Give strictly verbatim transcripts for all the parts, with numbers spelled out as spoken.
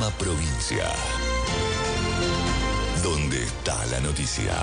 Informa Provincia. ¿Dónde está la noticia?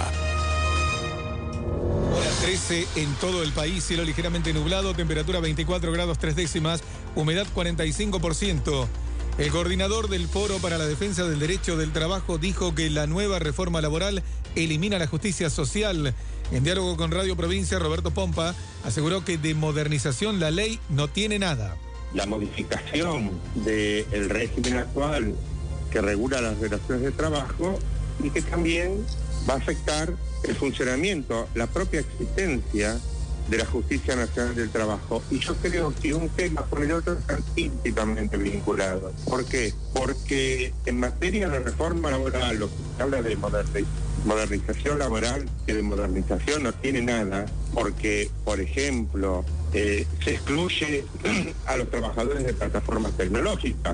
Hora trece en todo el país, cielo ligeramente nublado, temperatura veinticuatro grados tres décimas, humedad cuarenta y cinco por ciento. El coordinador del Foro para la Defensa del Derecho del Trabajo dijo que la nueva reforma laboral elimina la justicia social. En diálogo con Radio Provincia, Roberto Pompa aseguró que de modernización la ley no tiene nada. La modificación del régimen actual que regula las relaciones de trabajo y que también va a afectar el funcionamiento, la propia existencia de la Justicia Nacional del Trabajo. Y yo creo que un tema con el otro están íntimamente vinculados. ¿Por qué? Porque en materia de reforma laboral, lo que se habla de moderni- modernización laboral, que de modernización no tiene nada, porque, por ejemplo, eh, se excluye a los trabajadores de plataformas tecnológicas.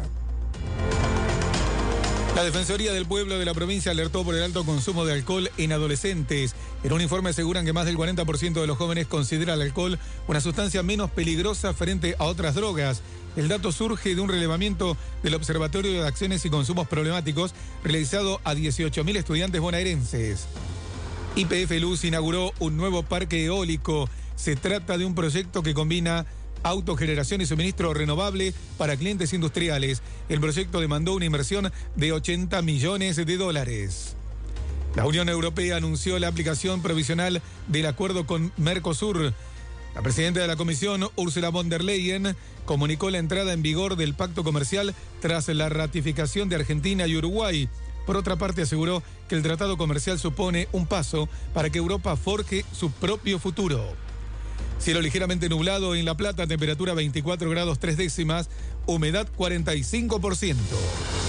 La Defensoría del Pueblo de la provincia alertó por el alto consumo de alcohol en adolescentes. En un informe aseguran que más del cuarenta por ciento de los jóvenes considera el alcohol una sustancia menos peligrosa frente a otras drogas. El dato surge de un relevamiento del Observatorio de Acciones y Consumos Problemáticos realizado a dieciocho mil estudiantes bonaerenses. Y P F Luz inauguró un nuevo parque eólico. Se trata de un proyecto que combina autogeneración y suministro renovable para clientes industriales. El proyecto demandó una inversión de ochenta millones de dólares. La Unión Europea anunció la aplicación provisional del acuerdo con Mercosur. La presidenta de la Comisión, Ursula von der Leyen, comunicó la entrada en vigor del pacto comercial tras la ratificación de Argentina y Uruguay. Por otra parte, aseguró que el tratado comercial supone un paso para que Europa forje su propio futuro. Cielo ligeramente nublado en La Plata, temperatura veinticuatro grados tres décimas, humedad cuarenta y cinco por ciento.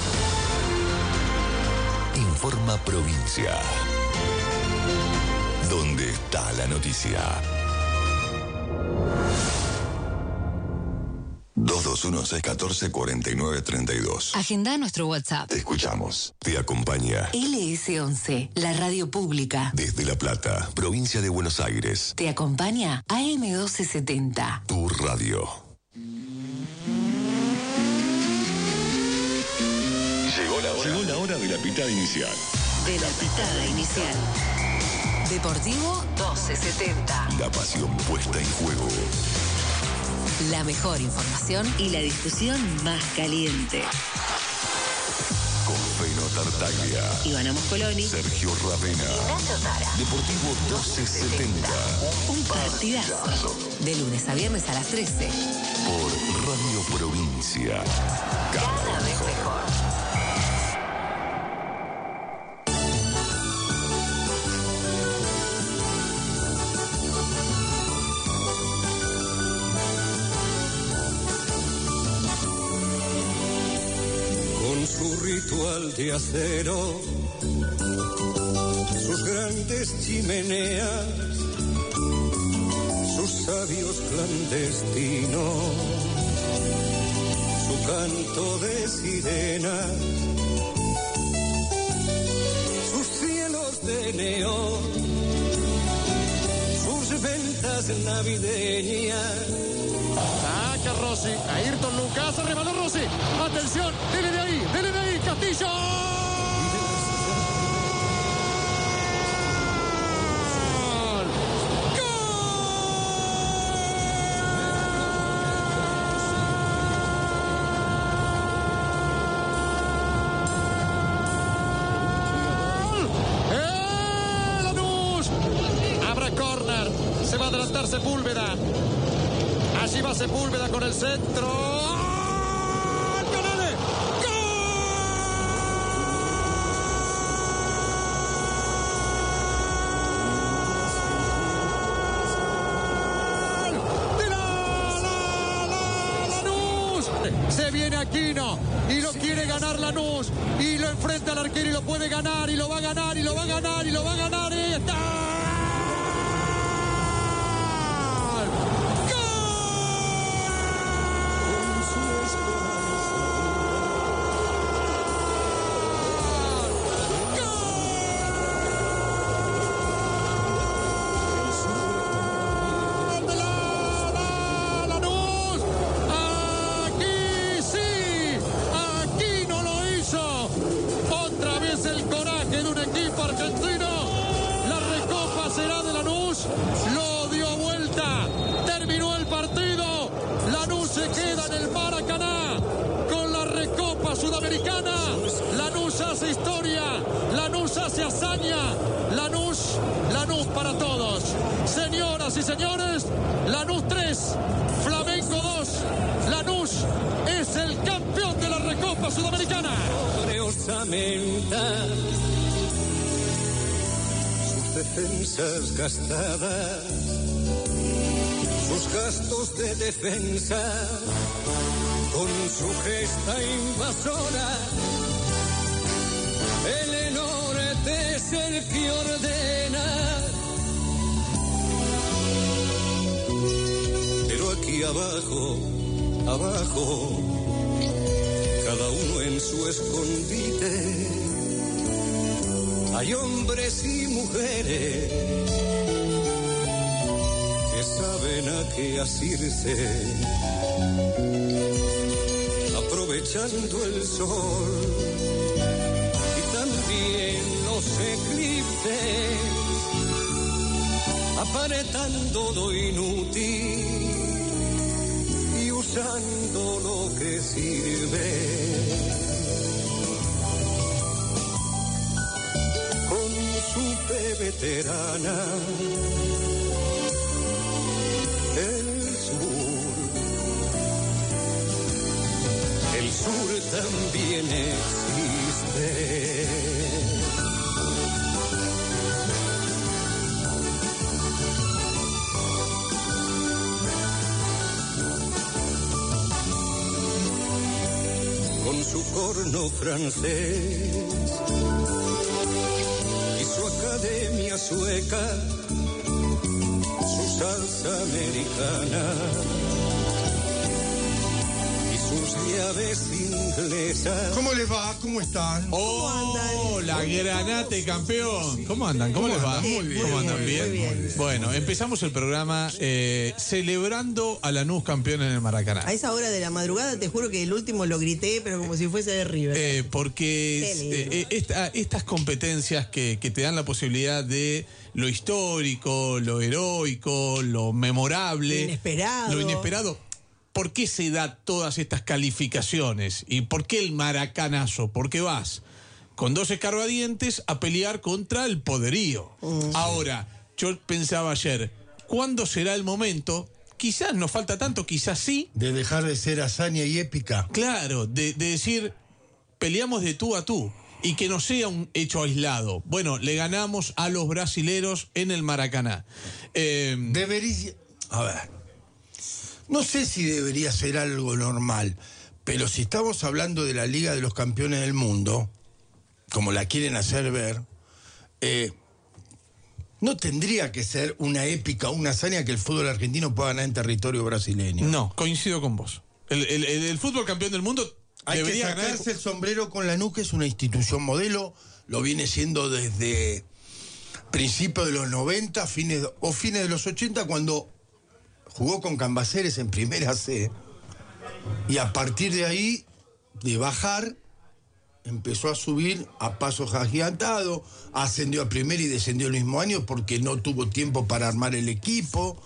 Informa Provincia. ¿Dónde está la noticia? dos dos uno seis uno cuatro cuatro nueve tres dos. Agenda nuestro WhatsApp. Te escuchamos. Te acompaña L S once, la radio pública. desde La Plata, provincia de Buenos Aires. Te acompaña A M doce setenta. Tu radio. Llegó la hora. Llegó la hora de la pitada inicial. De la pitada inicial. Deportivo doce setenta. La pasión puesta en juego. La mejor información y la discusión más caliente. Con Feno Tartaglia, Ivana Moscoloni, Sergio Ravena. Nacho Tara. Deportivo doce setenta. Un partidazo. De lunes a viernes a las trece. Por Radio Provincia. Cada vez mejor. Su ritual de acero, sus grandes chimeneas, sus sabios clandestinos, su canto de sirena, sus cielos de neón, sus ventas navideñas. Saca Rossi, Ayrton Lucas, rebaló Rossi. Atención, dele de ahí, dele de ahí, Castillo. Se va a adelantar Sepúlveda. Allí va Sepúlveda con el centro. ¡Ah! ¡Canale! ¡Gol! ¡De la, la, la, Lanús! Se viene Aquino y lo quiere ganar Lanús y lo enfrenta al arquero y lo puede ganar y lo va a ganar y lo va a ganar y lo va a ganar y está. y señores, Lanús tres, Flamengo dos. Lanús es el campeón de la Recopa Sudamericana. Sobre osamenta, sus defensas gastadas, sus gastos de defensa, con su gesta invasora, el norte es el que ordena. Pero aquí abajo, abajo, cada uno en su escondite, hay hombres y mujeres que saben a qué asirse, aprovechando el sol y también los eclipses, aparentando lo inútil y usando lo que sirve. Con su fe veterana, el sur, el sur también existe. Con su corno francés y su academia sueca, su salsa americana y sus llaves inglesas. ¿Cómo les va? ¿Cómo están? ¡Oh, la Granate, campeón! ¿Cómo andan? ¿Cómo, ¿Cómo les va? Muy bien. ¿Cómo andan? ¿Bien? Muy bien. Bueno, empezamos el programa eh, celebrando a Lanús campeón en el Maracaná. A esa hora de la madrugada te juro que el último lo grité, pero como si fuese de River. Eh, porque eh, esta, estas competencias que, que te dan la posibilidad de lo histórico, lo heroico, lo memorable, lo inesperado. Lo inesperado. ¿Por qué se da todas estas calificaciones? ¿Y por qué el maracanazo? Porque vas con dos escarbadientes a pelear contra el poderío. Mm. Ahora, yo pensaba ayer, ¿cuándo será el momento? Quizás no falta tanto, quizás sí. De dejar de ser hazaña y épica. Claro, de, de decir, peleamos de tú a tú. Y que no sea un hecho aislado. Bueno, le ganamos a los brasileros en el Maracaná. Eh, Debería... A ver... No sé si debería ser algo normal, pero si estamos hablando de la Liga de los Campeones del Mundo, como la quieren hacer ver, eh, no tendría que ser una épica, una hazaña que el fútbol argentino pueda ganar en territorio brasileño. No, coincido con vos. El, el, el, el fútbol campeón del mundo hay debería que sacarse ganar... el sombrero con Lanús, que es una institución modelo, lo viene siendo desde principios de los noventa, fines o fines de los ochenta, cuando jugó con Cambaceres en Primera C, y a partir de ahí, de bajar, empezó a subir a pasos agigantados, ascendió a Primera y descendió el mismo año porque no tuvo tiempo para armar el equipo,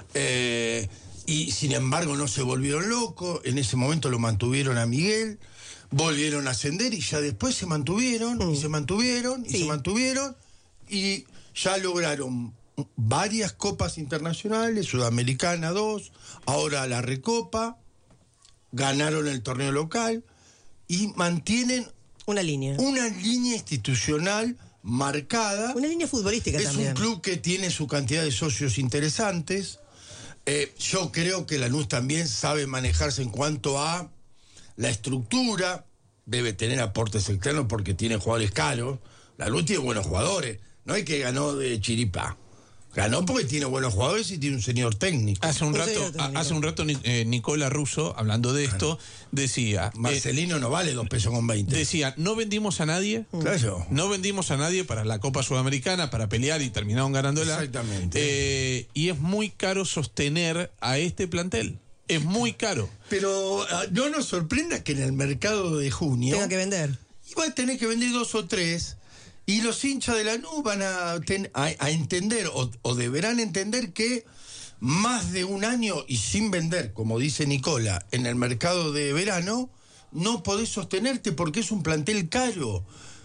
eh, y sin embargo no se volvieron locos. En ese momento lo mantuvieron a Miguel, volvieron a ascender y ya después se mantuvieron, mm. y se mantuvieron, y sí. se mantuvieron, y ya lograron varias copas internacionales, Sudamericana dos, ahora la Recopa, ganaron el torneo local y mantienen una línea. Una línea institucional marcada. Una línea futbolística es también. Es un club que tiene su cantidad de socios interesantes. Eh, yo creo que Lanús también sabe manejarse en cuanto a la estructura. Debe tener aportes externos porque tiene jugadores caros. Lanús tiene buenos jugadores. No hay que ganó de chiripa. Ganó porque tiene buenos jugadores y tiene un señor técnico. Hace un rato, hace un rato eh, Nicola Russo, hablando de esto, decía... Marcelino eh, no vale dos pesos con veinte. Decía, no vendimos a nadie. Claro. No vendimos a nadie para la Copa Sudamericana, para pelear y terminaron ganándola. Exactamente. Eh, y es muy caro sostener a este plantel. Es muy caro. Pero uh, no nos sorprenda que en el mercado de junio... Tenga que vender. Y va a tener que vender dos o tres... Y los hinchas de Lanús van a, ten, a, a entender, o, o deberán entender que más de un año y sin vender, como dice Nicola, en el mercado de verano, no podés sostenerte porque es un plantel caro.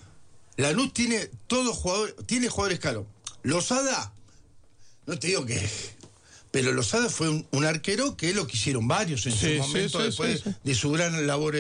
Lanús tiene todos jugadores, tiene jugadores caros. Lozada, no te digo que Pero Lozada fue un, un arquero que lo quisieron varios en Sí, su sí, momento, sí, después sí, sí. de su gran labor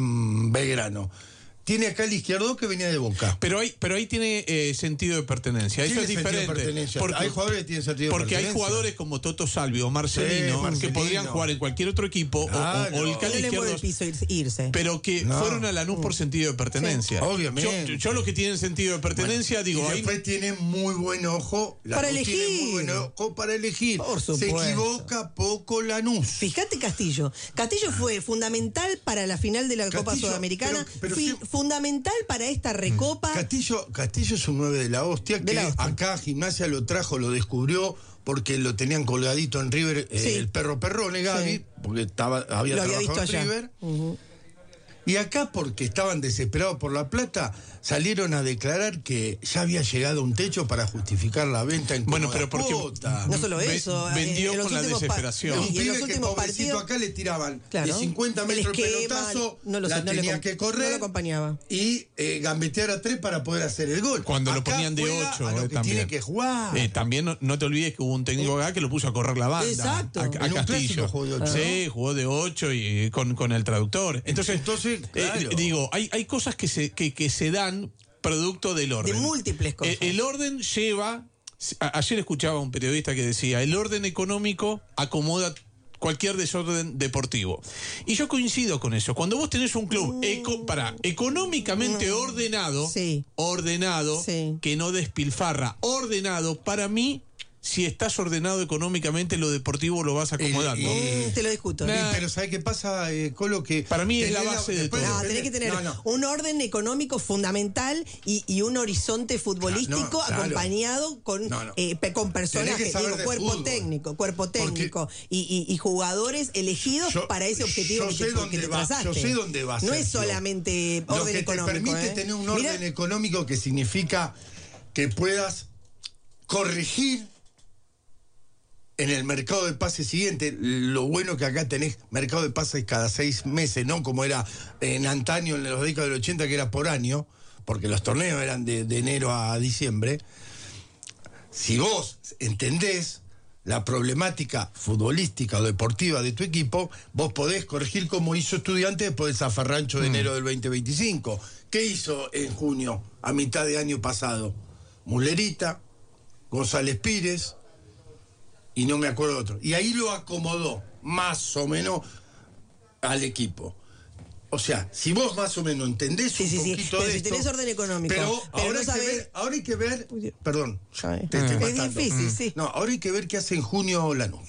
en Belgrano. Tiene acá el izquierdo que venía de Boca. Pero ahí, pero ahí tiene eh, sentido de pertenencia. Eso Tiene es sentido de diferente. pertenencia. Porque, Hay jugadores que tienen sentido de porque hay pertenencia. jugadores como Toto Salvio o Marcelino, Sí, Marcelino. que podrían jugar en cualquier otro equipo, Claro. o, o el No cali le izquierdo, mueve el piso irse- irse. pero que No. fueron a Lanús por sentido de pertenencia. Sí, obviamente. Yo, yo los que tienen sentido de pertenencia, Bueno, digo, y ahí después tiene muy buen ojo. Lanús Para tiene elegir. muy buen ojo para elegir. Por Se supuesto. equivoca poco Lanús. Fíjate Castillo. Castillo fue fundamental para la final de la Copa Castillo, Sudamericana, pero- pero fi- sí- fundamental para esta recopa. Castillo, Castillo es un nueve de la hostia, De que la hostia. acá Gimnasia lo trajo, lo descubrió, porque lo tenían colgadito en River, eh, Sí. el perro Perrone, Gaby, Sí. porque estaba, había Lo había trabajado visto en allá. River. Ujú. Y acá, porque estaban desesperados por la plata, salieron a declarar que ya había llegado a un techo para justificar la venta en Bueno, cómoda pero porque- cuota. No solo Ve- eso. vendió en los con la últimos pa- desesperación. Un y en los pibe que últimos pobrecito partidos. acá le tiraban Claro. de cincuenta El metros el esquema, pelotazo, no lo sé, la no le tenía com- que no correr lo acompañaba. y eh, gambetear a tres para poder hacer el gol. Cuando lo Acá ponían de juega ocho, a lo eh, que también. tiene que jugar. Eh, también no, no te olvides que hubo un técnico acá que lo puso a correr la banda. Exacto. A, a En un Castillo. clásico jugó de ocho, Sí, jugó de ocho y con, con el traductor. Entonces, Entonces, eh, claro. digo, hay, hay cosas que se, que, que se dan producto del orden. De múltiples cosas. Eh, el orden lleva. a- ayer escuchaba a un periodista que decía: el orden económico acomoda cualquier desorden deportivo. Y yo coincido con eso. Cuando vos tenés un club eco, para, económicamente ordenado, Sí. ordenado, Sí. que no despilfarra, ordenado, para mí, si estás ordenado económicamente, lo deportivo lo vas acomodando. y- Mm, te lo discuto. Sí, Nah. pero ¿sabes qué pasa, eh, Colo? Que Para mí es la tenés base de después todo. No, depende- tenés que tener No, no. un orden económico fundamental y, y un horizonte futbolístico No, claro. acompañado con, No, no. eh, pe- con Tenés personajes, que saber digo, de cuerpo fútbol. técnico, cuerpo Porque- técnico y, y- y jugadores elegidos Yo- para ese objetivo yo que sé te, dónde que te va, trazaste. yo sé dónde va, No es Sergio. solamente Lo orden que económico. te permite ¿eh? tener un Mira, orden económico que significa que puedas corregir en el mercado de pases siguiente. Lo bueno que acá tenés mercado de pases cada seis meses, no como era en antaño en los décadas del ochenta, que era por año, porque los torneos eran de, de enero a diciembre. Si vos entendés la problemática futbolística o deportiva de tu equipo, vos podés corregir como hizo Estudiantes después del zafarrancho de enero del veinte veinticinco. ¿Qué hizo en junio, a mitad de año pasado? Mulerita, González Pires y no me acuerdo otro. Y ahí lo acomodó más o menos al equipo. O sea, si vos más o menos entendés Sí, un sí, sí. poquito Pero de si esto, tenés orden económico, pero, pero ahora, no hay sabés- que ver, ahora hay que ver, Uy, Dios. perdón, Ya, te eh. estoy Es matando. difícil, sí. No, ahora hay que ver qué hace en junio Lanús.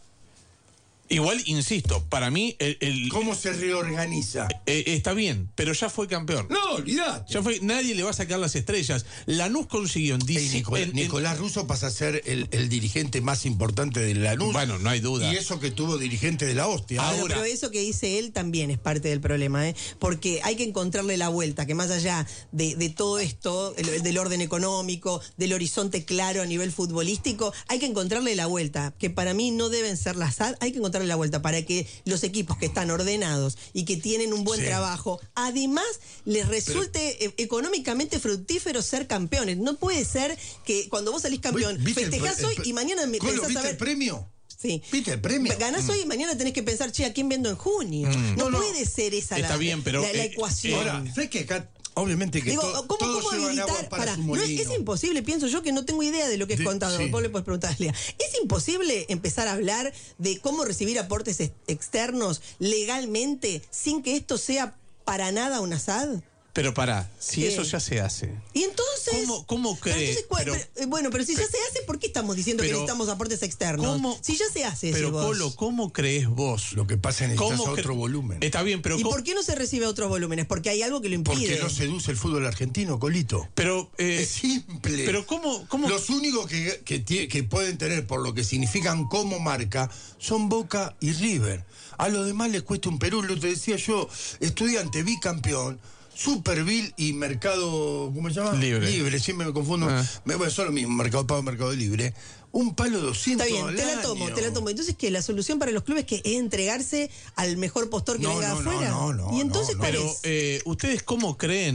igual, insisto, para mí el, el- ¿Cómo se reorganiza? eh, está bien, pero ya fue campeón. No, olvidate. Ya fue, nadie le va a sacar las estrellas. Lanús consiguió en, Ey, dieci- Nicol- en- en- Nicolás Russo pasa a ser el, el dirigente más importante de Lanús. Bueno, no hay duda. Y eso que tuvo dirigente de la hostia. Bueno, Ahora- pero eso que dice él también es parte del problema, ¿eh? Porque hay que encontrarle la vuelta, que más allá de, de todo esto, el- del orden económico, del horizonte claro a nivel futbolístico, hay que encontrarle la vuelta, que para mí no deben ser las S A D, hay que encontrarle la vuelta para que los equipos que están ordenados y que tienen un buen Sí. trabajo, además les resulte eh, económicamente fructífero ser campeones. No puede ser que cuando vos salís campeón, ¿Viste el festejás pre- hoy el pre- y mañana me Colo, pensás ¿viste a ver... el premio? Sí. ¿Viste el premio? Ganás hoy y mañana tenés que pensar, che, ¿a quién vendo en junio? Mm. No, No, no. puede ser esa Está la, bien, pero, la, la eh, ecuación. Ahora, ¿sabes que acá, obviamente que Digo, to- ¿cómo, todos cómo llevan agua habilitar? para Pará, su no, es, molino? es imposible, pienso yo, que no tengo idea de lo que es De- contado. sí. Vos le podés preguntarle. ¿Es imposible empezar a hablar de cómo recibir aportes ex- externos legalmente sin que esto sea para nada una S A D? Pero pará, si ¿Qué? eso ya se hace. Y entonces... ¿Cómo- cómo Pero crees? entonces, ¿cuál- Pero- pero, eh, bueno, pero si ya se hace, ¿por qué estamos diciendo que Pero- necesitamos aportes externos? ¿Cómo? Si ya se hace, Pero decís vos. Polo, ¿cómo crees vos? Lo que pasa es que necesitas ¿Cómo cre- otro volumen. Está bien, pero ¿Y ¿cómo- por qué no se recibe otros volúmenes? Porque hay algo que lo impide. Porque no seduce el fútbol argentino, Colito. pero eh, Es simple. pero cómo cómo Los únicos que, que, tie- que pueden tener, por lo que significan como marca, son Boca y River. A los demás les cuesta un Perú. Lo te decía yo, Estudiante bicampeón, Superville y Mercado, ¿cómo se llama? Libre. Libre, siempre me confundo. Ah. Me, bueno, son lo mismo, Mercado Pago, Mercado Libre. Un palo doscientos Está bien, al te la tomo, año. te la tomo. Entonces, ¿qué? La solución para los clubes que es entregarse al mejor postor que No, venga no, de no, afuera. no, no, ¿Y entonces no, cuál pero es? eh, ustedes cómo creen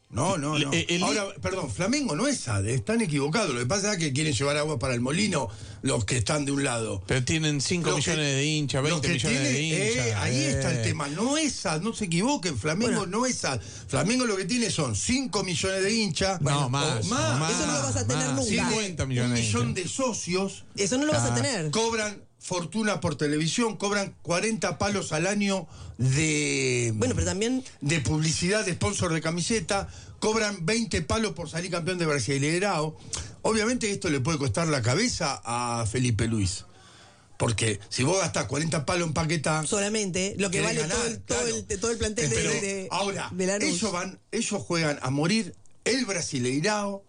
No, no, no. El, el, Ahora, perdón, Flamengo no es A D E, están equivocados. Lo que pasa es que quieren llevar agua para el molino los que están de un lado. Pero tienen cinco millones que, de hinchas, veinte millones tiene, de hinchas. Eh, ahí eh. está el tema. No es A D E, no se equivoquen. Flamengo bueno. no es A D E. Flamengo lo que tiene son cinco millones de hinchas. No, más, más. más. Eso no lo vas a tener más, nunca. cincuenta millones un de millón hinchas. de socios. Eso no lo vas ah. a tener. Cobran fortuna por televisión, cobran cuarenta palos al año de bueno, pero también de publicidad, de sponsor de camiseta, cobran veinte palos por salir campeón de Brasileirao. Obviamente esto le puede costar la cabeza a Felipe Luis. Porque si vos gastás cuarenta palos en Paquetá... Solamente, lo que vale ganar, todo, el, claro. todo, el, todo el plantel pero, de, de ahora, de Lanús. ellos, van, ellos juegan a morir el Brasileirao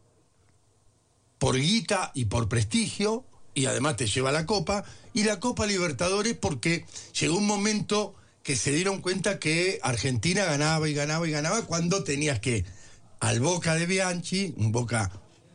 por guita y por prestigio, y además te lleva la Copa, y la Copa Libertadores porque llegó un momento que se dieron cuenta que Argentina ganaba y ganaba y ganaba cuando tenías que al Boca de Bianchi, un Boca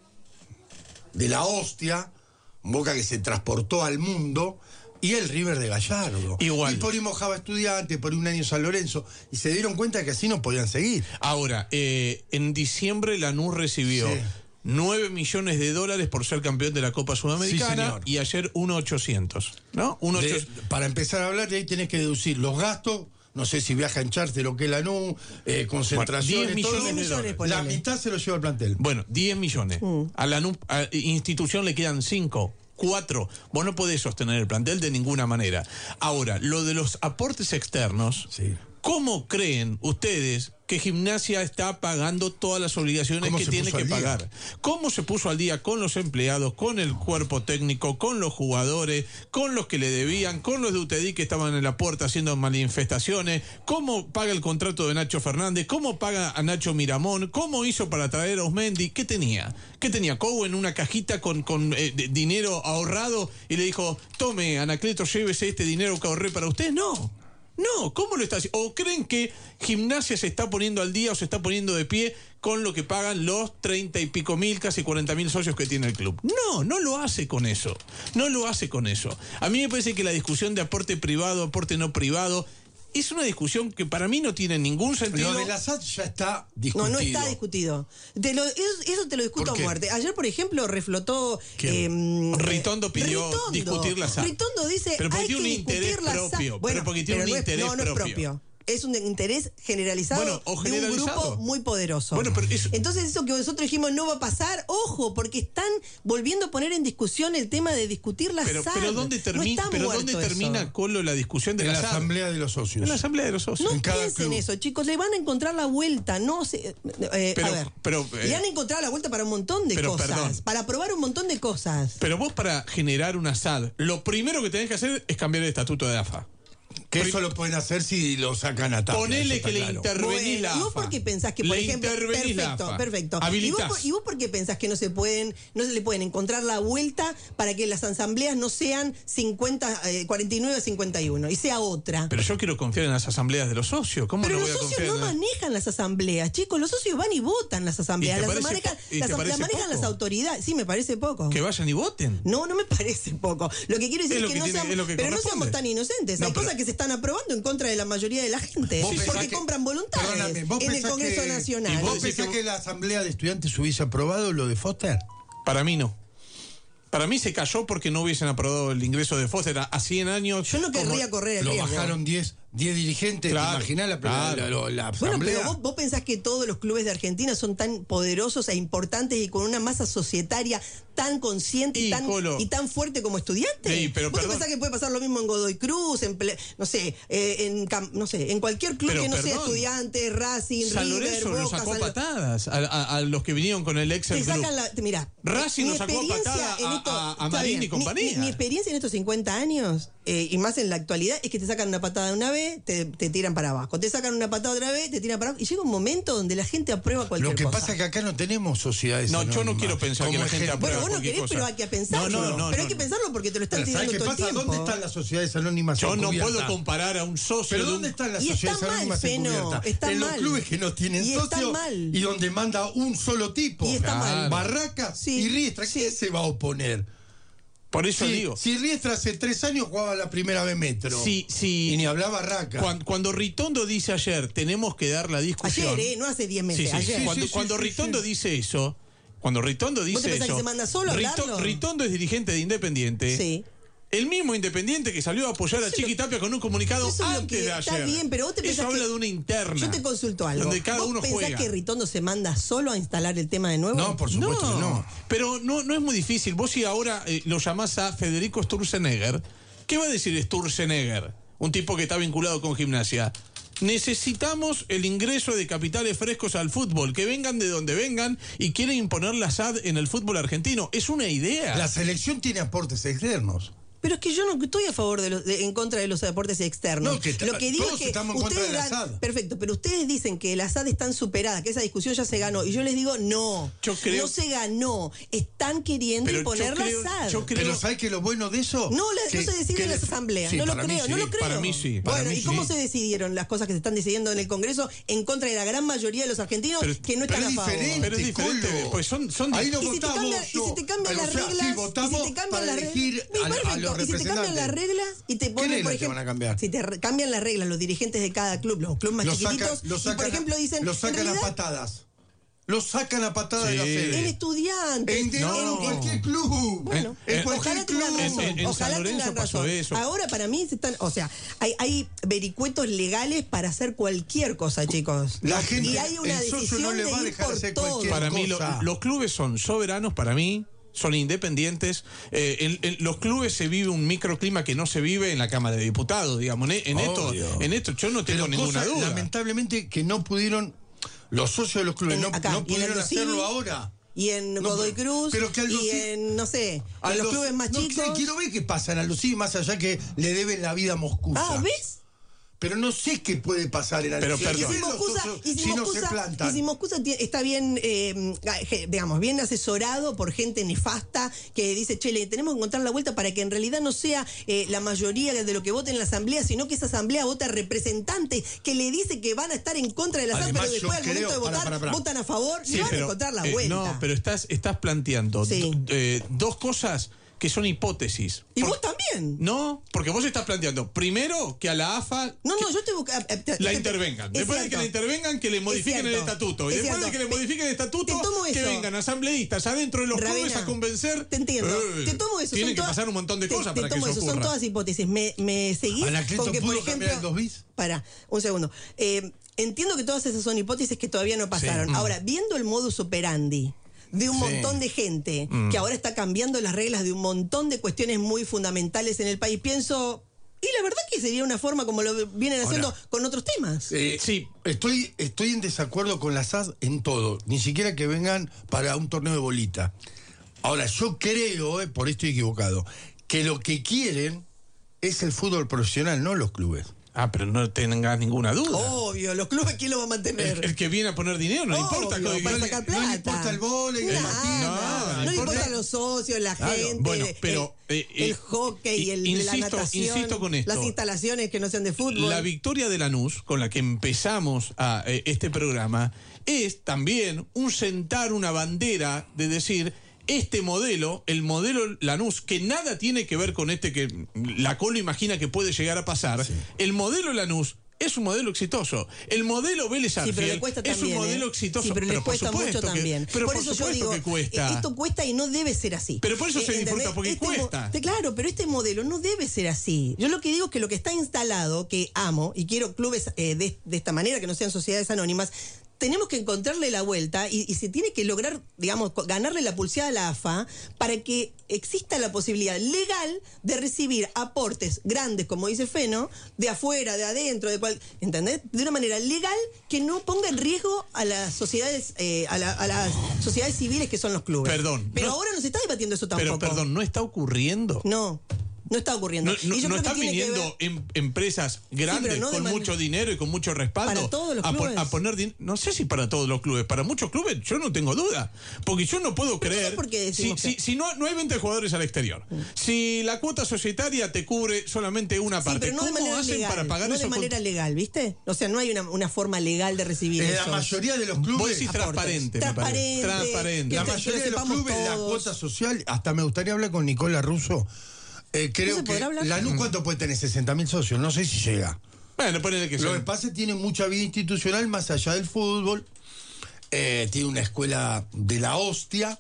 de la hostia, un Boca que se transportó al mundo, y el River de Gallardo. Igual. Y por ahí Mojaba Estudiantes, por ahí un año San Lorenzo, y se dieron cuenta que así no podían seguir. Ahora, eh, en diciembre Lanús recibió... Sí. nueve millones de dólares por ser campeón de la Copa Sudamericana, sí, y ayer uno ochocientos, ¿no? uno ochocientos. De, para empezar a hablar, de ahí tenés que deducir los gastos, no sé si viaja en charter lo que es Lanús, eh, concentraciones, bueno, todo, millones de dólares. La mitad se lo lleva el plantel. Bueno, diez millones. Mm. A la a institución le quedan cinco. Cuatro. Vos no podés sostener el plantel de ninguna manera. Ahora, lo de los aportes externos, sí. ¿Cómo creen ustedes que Gimnasia está pagando todas las obligaciones que tiene que pagar? ¿Cómo se puso al día con los empleados, con el cuerpo técnico, con los jugadores, con los que le debían, con los de U T E D que estaban en la puerta haciendo manifestaciones? ¿Cómo paga el contrato de Nacho Fernández? ¿Cómo paga a Nacho Miramón? ¿Cómo hizo para traer a Osmendi? ¿Qué tenía? ¿Qué tenía? Cobo en una cajita con, con eh, dinero ahorrado y le dijo, tome, Anacleto, llévese este dinero que ahorré para usted. No. No, ¿cómo lo está haciendo? ¿O creen que Gimnasia se está poniendo al día o se está poniendo de pie con lo que pagan los treinta y pico mil, casi cuarenta mil socios que tiene el club? No, no lo hace con eso. No lo hace con eso. A mí me parece que la discusión de aporte privado, aporte no privado, es una discusión que para mí no tiene ningún sentido. Lo de la S A T ya está discutido. No, no está discutido. Te lo, eso, eso te lo discuto a muerte. Ayer, por ejemplo, reflotó... Eh, Ritondo pidió Ritondo. discutir la S A T. Ritondo dice, pero porque hay tiene que un interés propio. Bueno, pero porque tiene pero un no interés es, no, no propio. es propio. Es un interés generalizado, bueno, o generalizado de un grupo muy poderoso. Bueno, pero eso... Entonces eso que nosotros dijimos no va a pasar, ojo, porque están volviendo a poner en discusión el tema de discutir la pero, S A D. Pero ¿dónde, termi no pero ¿dónde termina, eso. Colo, la discusión de en la, la S A D? Asamblea de los Socios. En la Asamblea de los Socios. No en cada piensen club. eso, chicos, le van a encontrar la vuelta, no se, eh, pero, a ver, pero, eh, le han encontrado la vuelta para un montón de pero, cosas, perdón. para probar un montón de cosas. Pero vos para generar una S A D, lo primero que tenés que hacer es cambiar el estatuto de A F A. Que eso lo pueden hacer si lo sacan a Tapia. Ponele que claro. le intervenís bueno, la A F A. ¿Y vos por qué pensás que, por le ejemplo, perfecto, perfecto. ¿Y vos, ¿Y vos por qué pensás que no se pueden, no se le pueden encontrar la vuelta para que las asambleas no sean cincuenta, eh, cuarenta y nueve a cincuenta y uno y sea otra? Pero yo quiero confiar en las asambleas de los socios. ¿Cómo Pero no los voy a socios confiar no en manejan las asambleas, chicos. Los socios van y votan las asambleas. Las parece, manejan, las, las manejan las autoridades. Sí, me parece poco. Que vayan y voten. No, no me parece poco. Lo que quiero decir es, es que, que no tiene, seamos, es lo que pero no seamos tan inocentes. No, Hay pero, cosas que se están aprobando en contra de la mayoría de la gente. ¿Vos Porque que, compran voluntades en el Congreso que, Nacional. ¿Y vos pensás que, que la Asamblea de Estudiantes hubiese aprobado lo de Foster? Para mí no. Para mí se cayó porque no hubiesen aprobado el ingreso de Foster a cien años. Yo no querría correr el lo riesgo. Lo bajaron diez dirigentes, claro, ¿te imaginás la, claro. la, la, la Bueno, asamblea? pero vos, vos pensás que todos los clubes de Argentina son tan poderosos e importantes y con una masa societaria tan consciente y, y, tan, y tan fuerte como Estudiantes. Sí, pero ¿Vos perdón. pensás que puede pasar lo mismo en Godoy Cruz, en no sé, eh, en no sé, en cualquier club pero, que no perdón. sea Estudiantes, Racing, San River, Lorenzo Boca, nos sacó San... patadas a, a, a los que vinieron con el Excel Te Group. sacan la, mira, Racing nos sacó patadas a, esto, a, a Marín y compañía. Mi, mi, mi experiencia en estos cincuenta años, eh, y más en la actualidad, es que te sacan una patada una vez, te, te tiran para abajo. Te sacan una patada otra vez, te tiran para abajo. Y llega un momento donde la gente aprueba cualquier cosa. Lo que cosa. pasa es que acá no tenemos sociedades No, anónimas. yo no quiero pensar que la gente aprueba bueno, vos no cualquier querés, cosa. pero hay que pensarlo. No, no, no, pero no, hay que no. pensarlo porque te lo están Pero tirando ¿sabes qué todo pasa? el tiempo. ¿Dónde están las sociedades anónimas? Yo no puedo comparar a un socio. ¿Pero de un... dónde están las y sociedades está anónimas mal, encubiertas? Está en mal. los clubes que no tienen y socios mal. y donde manda un solo tipo. Y está claro. mal. Barracas sí. y Riestra. ¿Quién sí. se va a oponer? Por eso Sí, digo. Si Riestra hace tres años jugaba la primera B Metro. Sí, sí. Y ni hablaba Raca. Cuando, cuando Ritondo dice ayer, tenemos que dar la discusión. Ayer, ¿eh? No hace diez meses, Sí, sí, ayer. sí, cuando Sí, sí, cuando sí, Ritondo sí. dice eso, cuando Ritondo ¿Vos te dice pensás eso. que se manda solo a Rito- hablarlo? Ritondo es dirigente de Independiente. Sí. El mismo Independiente que salió a apoyar a Eso Chiqui lo- Tapia con un comunicado Eso es lo antes que de ayer. está bien, pero vos te Eso pensás habla que- de una interna. Yo te consulto algo. Donde cada ¿Vos uno pensás juega. que Ritondo se manda solo a instalar el tema de nuevo? No, por supuesto que no. Pero no, no es muy difícil. Vos si ahora eh, lo llamás a Federico Sturzenegger, ¿qué va a decir Sturzenegger? Un tipo que está vinculado con Gimnasia. Necesitamos el ingreso de capitales frescos al fútbol, que vengan de donde vengan y quieren imponer la S A D en el fútbol argentino. Es una idea. La selección tiene aportes externos. Pero es que yo no estoy a favor de los, de- en contra de los aportes externos. No, que t- Lo que digo todos es que estamos en contra ustedes de la dan- S A D. Perfecto, pero ustedes dicen que la S A D están superadas, que esa discusión ya se ganó. Y yo les digo, no. Yo creo- No se ganó. Están queriendo Pero imponer yo creo- la S A D. yo creo- Pero ¿sabes qué es lo bueno de eso? No, la- Que- no se decide que en las le- asambleas. Sí, no lo para mí creo, sí. no lo creo. Para mí sí. Para Bueno, mí ¿y sí. cómo se decidieron las cosas que se están decidiendo en el Congreso en contra de la gran mayoría de los argentinos Pero- que no están Pero a es favor? diferente, Pero es diferente, Colo. pues son- son Ahí no Y si te votamos cambian- y si te cambian yo. las O sea, reglas, sí, y votamos si te cambian para las elegir reglas, a, a perfecto, los y si te cambian representantes. las reglas y te ponen, reglas por te ejemplo, van a cambiar? si te re- cambian las reglas los dirigentes de cada club, los clubes más Lo chiquititos, sacan, lo y sacan, por ejemplo dicen, lo en sacan a realidad, patadas. Lo sacan a patadas de la Sí. sede. el estudiante, En, de- No. en cualquier club. Bueno, en en- cualquier ojalá club. tengan razón. En- en ojalá San Lorenzo tengan pasó razón. eso. Ahora para mí se están, o sea, hay, hay vericuetos legales para hacer cualquier cosa, chicos. La gente, y hay una el socio decisión no le de va a ir dejar por hacer todo. cualquier Para mí lo- cosa. los clubes son soberanos para mí. Son independientes. Eh, en, en los clubes se vive un microclima que no se vive en la Cámara de Diputados, digamos. En, en esto, Obvio. en esto yo no tengo Pero ninguna cosas, duda. lamentablemente, que no pudieron, los socios de los clubes En- no, acá, no y en pudieron Aldo Civi, hacerlo ahora. Y en No, Godoy pero- Cruz, pero que Aldo y Civi- en, no sé, A en los los- clubes más no, chicos. Quiero ver qué pasa en Aldo Civi, más allá que le deben la vida a Moscusa. Ah, ¿ves? Pero no sé qué puede pasar en Aldo Pero Civi. perdón. Y si Los Moscusa, socios, y si si no se Moscusa- plantan. y si Moscusa tie- está bien, eh, je- digamos, bien asesorado por gente nefasta que dice, che, le tenemos que encontrar la vuelta para que en realidad no sea eh, la mayoría de lo que vote en la asamblea, sino que esa asamblea vota representantes que le dice que van a estar en contra de la asamblea, Además, pero yo después al creo- momento de pará, votar pará, pará. votan a favor y van a encontrar la eh, vuelta. no, pero estás, estás planteando Sí. do- eh, dos cosas que son hipótesis. y Por- vos también. No, porque vos estás planteando, primero, que a la A F A No, no, yo te busco. la intervengan. Después de que la intervengan, que le modifiquen el cierto, estatuto. Y es después de cierto. que le modifiquen el estatuto, Te tomo que eso. vengan asambleístas adentro de los Ravena, clubes a convencer. Te entiendo. Eh, te tomo eso. Tienen son que todas- pasar un montón de te- cosas te para que tomo eso eso. ocurra. Son todas hipótesis. ¿Me, me seguís? Anacleto Con que, por pudo cambiar ejemplo. el dos bis. Para, un segundo. Eh, entiendo que todas esas son hipótesis que todavía no pasaron. Sí. Mm. Ahora, viendo el modus operandi de un Sí. montón de gente Mm. que ahora está cambiando las reglas de un montón de cuestiones muy fundamentales en el país, pienso. Y la verdad que sería una forma como lo vienen haciendo Ahora, con otros temas. Eh, Sí. Estoy, estoy en desacuerdo con las A S en todo. Ni siquiera que vengan para un torneo de bolita. Ahora, yo creo, eh, por esto estoy equivocado, que lo que quieren es el fútbol profesional, no los clubes. Ah, pero no tengas ninguna duda. Obvio, los clubes, ¿quién lo va a mantener? El, el que viene a poner dinero, no le importa. Obvio, que- para que- sacar no plata. le importa el vóley, el Nada, patín, nada, no no le importa. importan los socios, la Claro. gente, Bueno, el- pero, eh, el, eh, hockey, i- el, la insisto- natación, insisto con esto. las instalaciones que no sean de fútbol. La victoria de Lanús, con la que empezamos a, eh, este programa, es también un sentar una bandera de decir, este modelo, el modelo Lanús, que nada tiene que ver con este que la Colo imagina que puede llegar a pasar, el modelo Lanús es un modelo exitoso. El modelo Vélez Sí, pero le Arfiel cuesta es un también, modelo ¿eh? exitoso. Sí, pero, le por cuesta supuesto mucho que- también. Pero por, eso yo supuesto digo, que cuesta. eh, esto cuesta y no debe ser así. Pero por eso se disfruta, ¿entendés? porque Este mo- cuesta. te- claro, pero este modelo no debe ser así. Yo lo que digo es que lo que está instalado, que amo, y quiero clubes eh, de, de esta manera, que no sean sociedades anónimas, tenemos que encontrarle la vuelta y, y se tiene que lograr, digamos, co- ganarle la pulseada a la A F A para que exista la posibilidad legal de recibir aportes grandes, como dice Feno, de afuera, de adentro, de cual, ¿entendés? De una manera legal que no ponga en riesgo a las sociedades, eh, a, la- a las sociedades civiles que son los clubes. Perdón, Pero no- ahora no se está debatiendo eso tampoco. Pero perdón, ¿no está ocurriendo? No. No está ocurriendo. No, no, y yo no creo que están tiene que viniendo ver- em- empresas grandes pero no de con man- mucho dinero y con mucho respaldo Para todos los a, pon- clubes. a poner din- no sé si para todos los clubes, para muchos clubes yo no tengo duda, porque yo no puedo Pero no sé creer por qué si, decimos si, que- si no, no hay venta de jugadores al exterior, si la cuota societaria te cubre solamente una Sí, parte, pero no de ¿cómo manera hacen legal, para pagar no eso? de con- manera legal, ¿viste? O sea, no hay una, una forma legal de recibir En eso. la mayoría de los Vos clubes, decís aportes. transparente, me Transparente. parece. Transparente. la que mayoría lo de los sepamos clubes, la todos. cuota social, hasta me gustaría hablar con Nicola Russo. Eh, creo se que podrá hablar? Lanús, ¿cuánto puede tener? sesenta mil socios, no sé si llega. Bueno, ponele que Lo que son- pasa es que tiene mucha vida institucional más allá del fútbol. Eh, tiene una escuela de la hostia.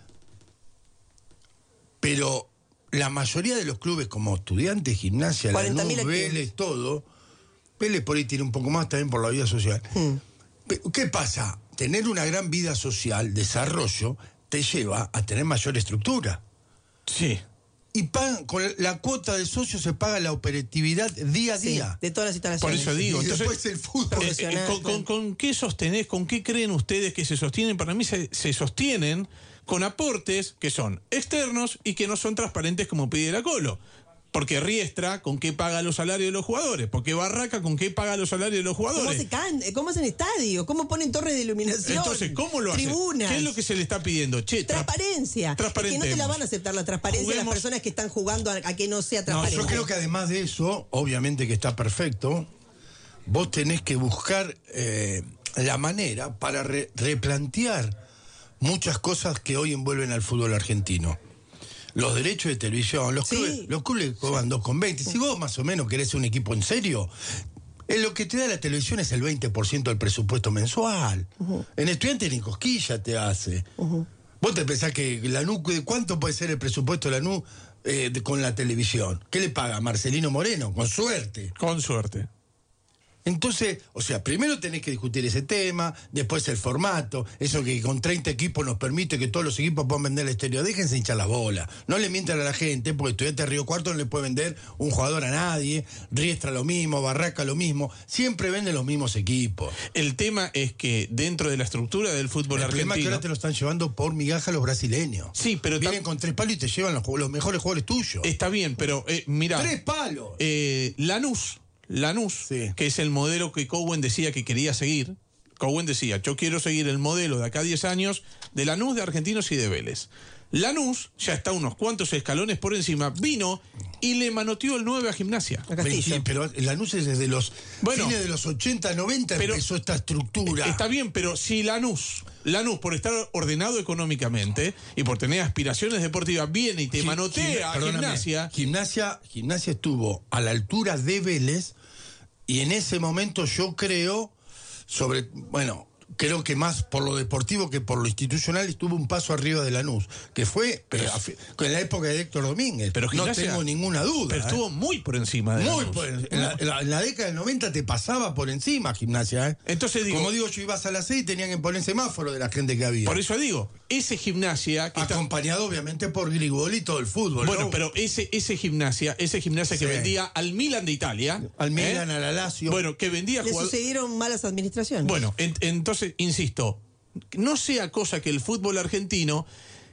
Pero la mayoría de los clubes, como Estudiantes, Gimnasia, cuarenta Lanús, mil activos. Vélez, todo. Vélez por ahí tiene un poco más también por la vida social. Hmm. Pe- ¿Qué pasa? Tener una gran vida social, desarrollo, te lleva a tener mayor estructura. Sí. Y pagan, con la cuota de socios se paga la operatividad día a Sí, día. de todas las Por instalaciones. eso digo, y entonces después el fútbol. Eh, eh, Profesional, con, con- con qué sostenés, con qué creen ustedes que se sostienen? Para mí se, se sostienen con aportes que son externos y que no son transparentes como pide la Colo. Porque Riestra, ¿con qué paga los salarios de los jugadores? Porque Barraca, ¿con qué paga los salarios de los ¿Cómo, jugadores? se can- ¿Cómo hacen estadios? ¿Cómo ponen torres de iluminación? Entonces, ¿cómo lo hacen? Tribunas. ¿Qué es lo que se le está pidiendo? Che, tra- Transparencia. Es que no te la transparentemos. van a aceptar la transparencia las Juguemos- personas que están jugando a, a que no sea No, transparente. yo creo que además de eso, obviamente que está perfecto, vos tenés que buscar eh, la manera para re- replantear muchas cosas que hoy envuelven al fútbol argentino. Los derechos de televisión, los Sí. clubes, los clubes cobran dos con veinte. Si vos más o menos querés un equipo en serio, eh, lo que te da la televisión es el veinte por ciento del presupuesto mensual. En Estudiantes ni cosquilla te hace. Vos te pensás que Lanús, ¿cuánto puede ser el presupuesto de Lanús eh, de- con la televisión? ¿Qué le paga Marcelino Moreno? Con suerte. Con suerte. Entonces, o sea, primero tenés que discutir ese tema, después el formato, eso que con treinta equipos nos permite que todos los equipos puedan vender el exterior. Déjense hinchar la bola, no le mientan a la gente, porque Estudiantes de Río Cuarto no le puede vender un jugador a nadie, Riestra lo mismo, Barraca lo mismo, siempre venden los mismos equipos. El tema es que dentro de la estructura del fútbol El problema es que argentino... ahora te lo están llevando por migaja los brasileños. Sí, pero Vienen tam- con tres palos y te llevan los, ju- los mejores jugadores tuyos. Está bien, pero eh, mira... ¡Tres palos! Eh, Lanús, Lanús, Sí. que es el modelo que Cowen decía que quería seguir. Cowen decía, yo quiero seguir el modelo de acá a diez años de Lanús, de Argentinos y de Vélez. Lanús ya está unos cuantos escalones por encima, vino y le manoteó el nueve a Gimnasia. A Castillo. Sí, pero Lanús es desde los Bueno, fines de los ochenta, noventa pero- empezó esta estructura. Está bien, pero si Lanús, Lanús por estar ordenado económicamente y por tener aspiraciones deportivas, viene y te Gi- manotea Gim- a perdóname, Gimnasia... Gimnasia. Gimnasia estuvo a la altura de Vélez y en ese momento yo creo, sobre, bueno, creo que más por lo deportivo que por lo institucional estuvo un paso arriba de Lanús, que fue Pero- eh, a fi- en la época de Héctor Domínguez. Pero no Gimnasia- tengo ninguna duda. Pero ¿eh? estuvo muy por encima de Muy Lanús. por en, la, en la- en la década del noventa te pasaba por encima Gimnasia, ¿eh? Entonces digo- Como digo, yo ibas a las seis y tenían que poner semáforo de la gente que había. Por eso digo, ese Gimnasia... que está- Acompañado obviamente por Grigol y todo el fútbol. Bueno, ¿no? pero ese, ese gimnasia, ese gimnasia que Sí. vendía al Milan de Italia. Al Milan, ¿eh? a la Lazio. Bueno, que vendía Le jugadores. sucedieron malas administraciones. Bueno, en- entonces, insisto, no sea cosa que el fútbol argentino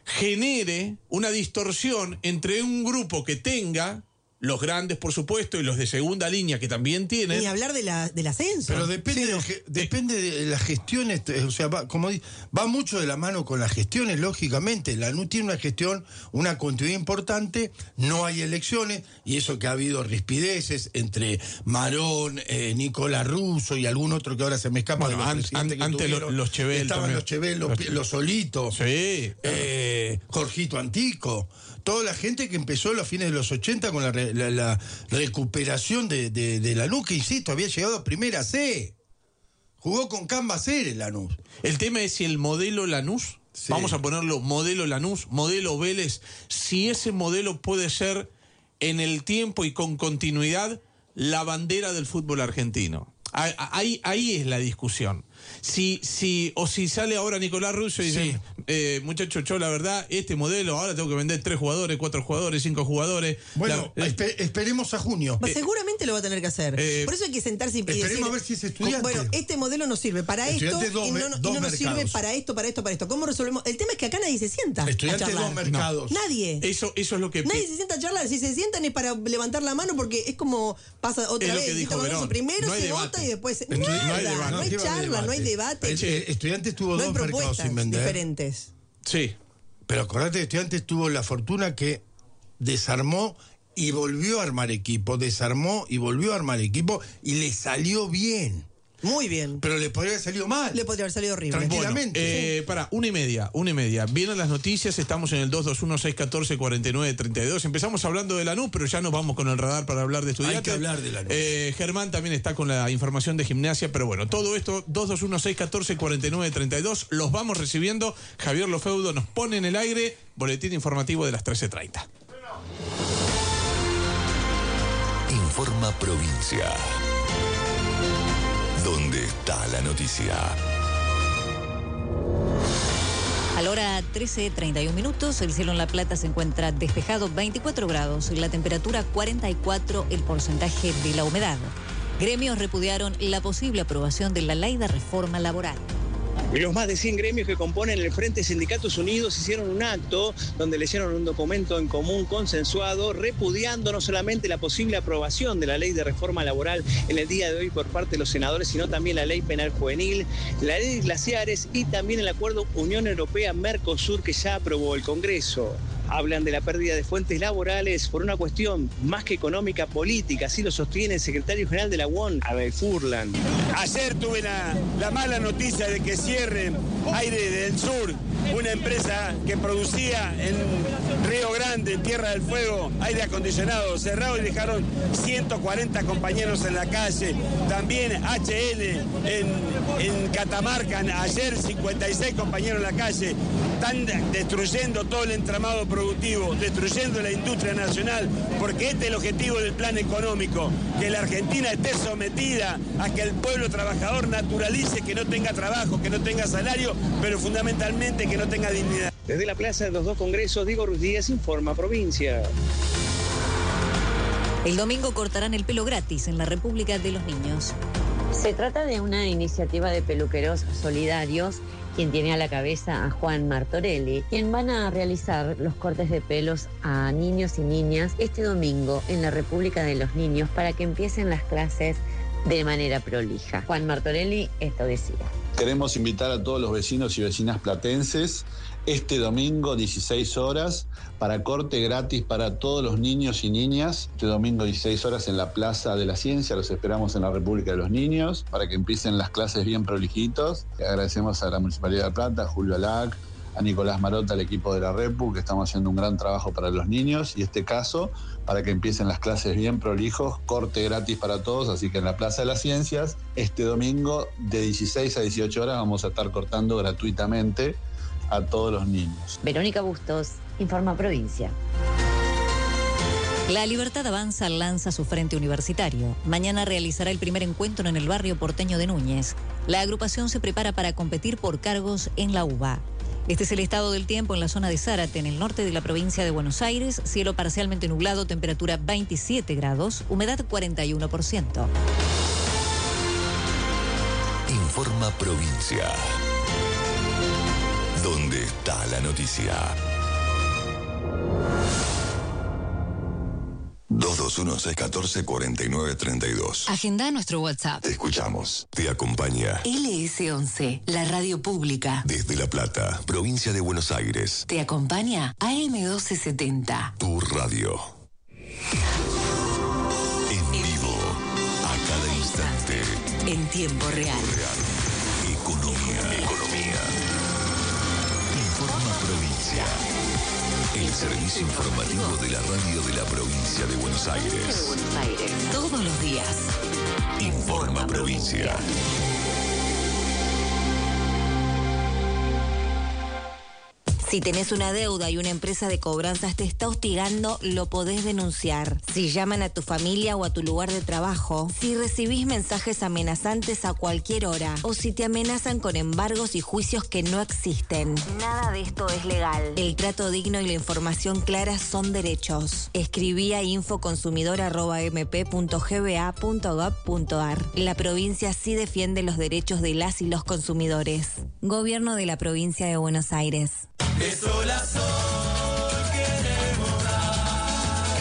genere una distorsión entre un grupo que tenga, los grandes por supuesto, y los de segunda línea que también tienen. Ni hablar de la, del ascenso. Pero depende, Sí, de, no. ge- depende de las gestiones, eh, o sea, va, como di- va mucho de la mano con las gestiones, lógicamente. La N U tiene una gestión, una continuidad importante, no hay elecciones, y eso que ha habido rispideces entre Marón, eh, Nicolás Russo y algún otro que ahora se me escapa Bueno, de los an- presidentes an- que antes lo- tuvieron. los Chebel Estaban también. los Chebel, los, Los pi- Che- los Solitos, Sí. eh, Jorgito Antico, toda la gente que empezó a los fines de los ochenta con la, re- la- la recuperación de, de, de Lanús, que insisto, había llegado a primera C. Jugó con Cambaceres Lanús. El tema es si el modelo Lanús, Sí. vamos a ponerlo modelo Lanús, modelo Vélez, si ese modelo puede ser en el tiempo y con continuidad la bandera del fútbol argentino. Ahí, ahí, ahí es la discusión. Si, si, o si sale ahora Nicolás Russo y dice, Sí. eh, muchacho, yo la verdad, este modelo, ahora tengo que vender tres jugadores, cuatro jugadores, cinco jugadores. Bueno, La- espe- esperemos a junio. Pues seguramente lo va a tener que hacer. eh, Por eso hay que sentarse y decir, esperemos a ver si es estudiante. Bueno, este modelo nos sirve para esto Estudiante, dos y no, me- no- y dos no nos sirve mercados. para esto, para esto, para esto. ¿Cómo resolvemos? El tema es que acá nadie se sienta. a Estudiantes charlar. dos mercados. Nadie. Eso, eso es lo que... Nadie se sienta a charlar. Si se sientan es para levantar la mano porque es como pasa otra Es lo vez. que dijo Necesita Verón. Primero No hay se debate. vota y después se... No hay Nada, debate. no hay ¿Qué va de charla, no hay debate. Eh, Estudiantes tuvo No hay dos mercados propuestas sin vender. diferentes. Sí. Pero acordate que Estudiantes tuvo la fortuna que desarmó y volvió a armar equipo, desarmó y volvió a armar equipo y le salió bien. Muy bien. Pero le podría haber salido mal. Le podría haber salido horrible. Tranquilo. Bueno, Tranquilamente, eh, para, una y media, una y media. Vienen las noticias, estamos en el dos dos uno, seis uno cuatro, cuatro nueve tres dos. Empezamos hablando de Lanús, pero ya nos vamos con el radar para hablar de estudiantes. Hay que hablar de Lanús. Eh, Germán también está con la información de gimnasia, pero bueno, todo esto, dos dos uno, seis uno cuatro, cuatro nueve tres dos, los vamos recibiendo. Javier Lofeudo nos pone en el aire, boletín informativo de las trece treinta. Informa Provincia. ¿Dónde está la noticia? A la hora trece treinta y un minutos, el cielo en La Plata se encuentra despejado, veinticuatro grados, la temperatura cuarenta y cuatro, el porcentaje de la humedad. Gremios repudiaron la posible aprobación de la ley de reforma laboral. Y los más de cien gremios que componen el Frente Sindicatos Unidos hicieron un acto donde le hicieron un documento en común consensuado repudiando no solamente la posible aprobación de la ley de reforma laboral en el día de hoy por parte de los senadores, sino también la ley penal juvenil, la ley de glaciares y también el acuerdo Unión Europea-Mercosur que ya aprobó el Congreso. Hablan de la pérdida de fuentes laborales por una cuestión más que económica, política, así lo sostiene el secretario general de la U O N, Abel Furlan. Ayer tuve la, la mala noticia de que cierren Aire del Sur, una empresa que producía en Río Grande, en Tierra del Fuego, aire acondicionado cerrado y dejaron ciento cuarenta compañeros en la calle. También H L en, en Catamarca, ayer cincuenta y seis compañeros en la calle. Están destruyendo todo el entramado productivo, destruyendo la industria nacional, porque este es el objetivo del plan económico, que la Argentina esté sometida a que el pueblo trabajador naturalice que no tenga trabajo, que no tenga salario, pero fundamentalmente que no tenga dignidad. Desde la Plaza de los Dos Congresos, Diego Ruiz Díaz, Informa Provincia. El domingo cortarán el pelo gratis en la República de los Niños. Se trata de una iniciativa de peluqueros solidarios, quien tiene a la cabeza a Juan Martorelli, quien van a realizar los cortes de pelos a niños y niñas este domingo en la República de los Niños para que empiecen las clases de manera prolija. Juan Martorelli esto decía. Queremos invitar a todos los vecinos y vecinas platenses este domingo dieciséis horas para corte gratis para todos los niños y niñas. Este domingo dieciséis horas en la Plaza de la Ciencia, los esperamos en la República de los Niños para que empiecen las clases bien prolijitos. Agradecemos a la Municipalidad de La Plata, a Julio Alac, a Nicolás Marota, al equipo de la Repu, que estamos haciendo un gran trabajo para los niños, y este caso, para que empiecen las clases bien prolijos, corte gratis para todos, así que en la Plaza de las Ciencias, este domingo de dieciséis a dieciocho horas vamos a estar cortando gratuitamente a todos los niños. Verónica Bustos, Informa Provincia. La Libertad Avanza lanza su frente universitario. Mañana realizará el primer encuentro en el barrio porteño de Núñez. La agrupación se prepara para competir por cargos en la U B A. Este es el estado del tiempo en la zona de Zárate, en el norte de la provincia de Buenos Aires. Cielo parcialmente nublado, temperatura veintisiete grados, humedad cuarenta y uno por ciento. Informa Provincia. ¿Dónde está la noticia? dos dos uno, seis uno cuatro, cuatro nueve tres dos. Agenda nuestro WhatsApp. Te escuchamos. Te acompaña. L S once, la radio pública. Desde La Plata, provincia de Buenos Aires. Te acompaña A M doce setenta. Tu radio. En vivo. A cada instante. En tiempo real. Real. Economía. Economía. Informa Provincia. El servicio informativo de la radio de la provincia de Buenos Aires. Buenos Aires. Todos los días. Informa Provincia. Si tenés una deuda y una empresa de cobranzas te está hostigando, lo podés denunciar. Si llaman a tu familia o a tu lugar de trabajo, si recibís mensajes amenazantes a cualquier hora, o si te amenazan con embargos y juicios que no existen. Nada de esto es legal. El trato digno y la información clara son derechos. Escribí a infoconsumidor arroba m p punto g b a punto gov punto a r. La provincia sí defiende los derechos de las y los consumidores. Gobierno de la Provincia de Buenos Aires. De sol a sol queremos dar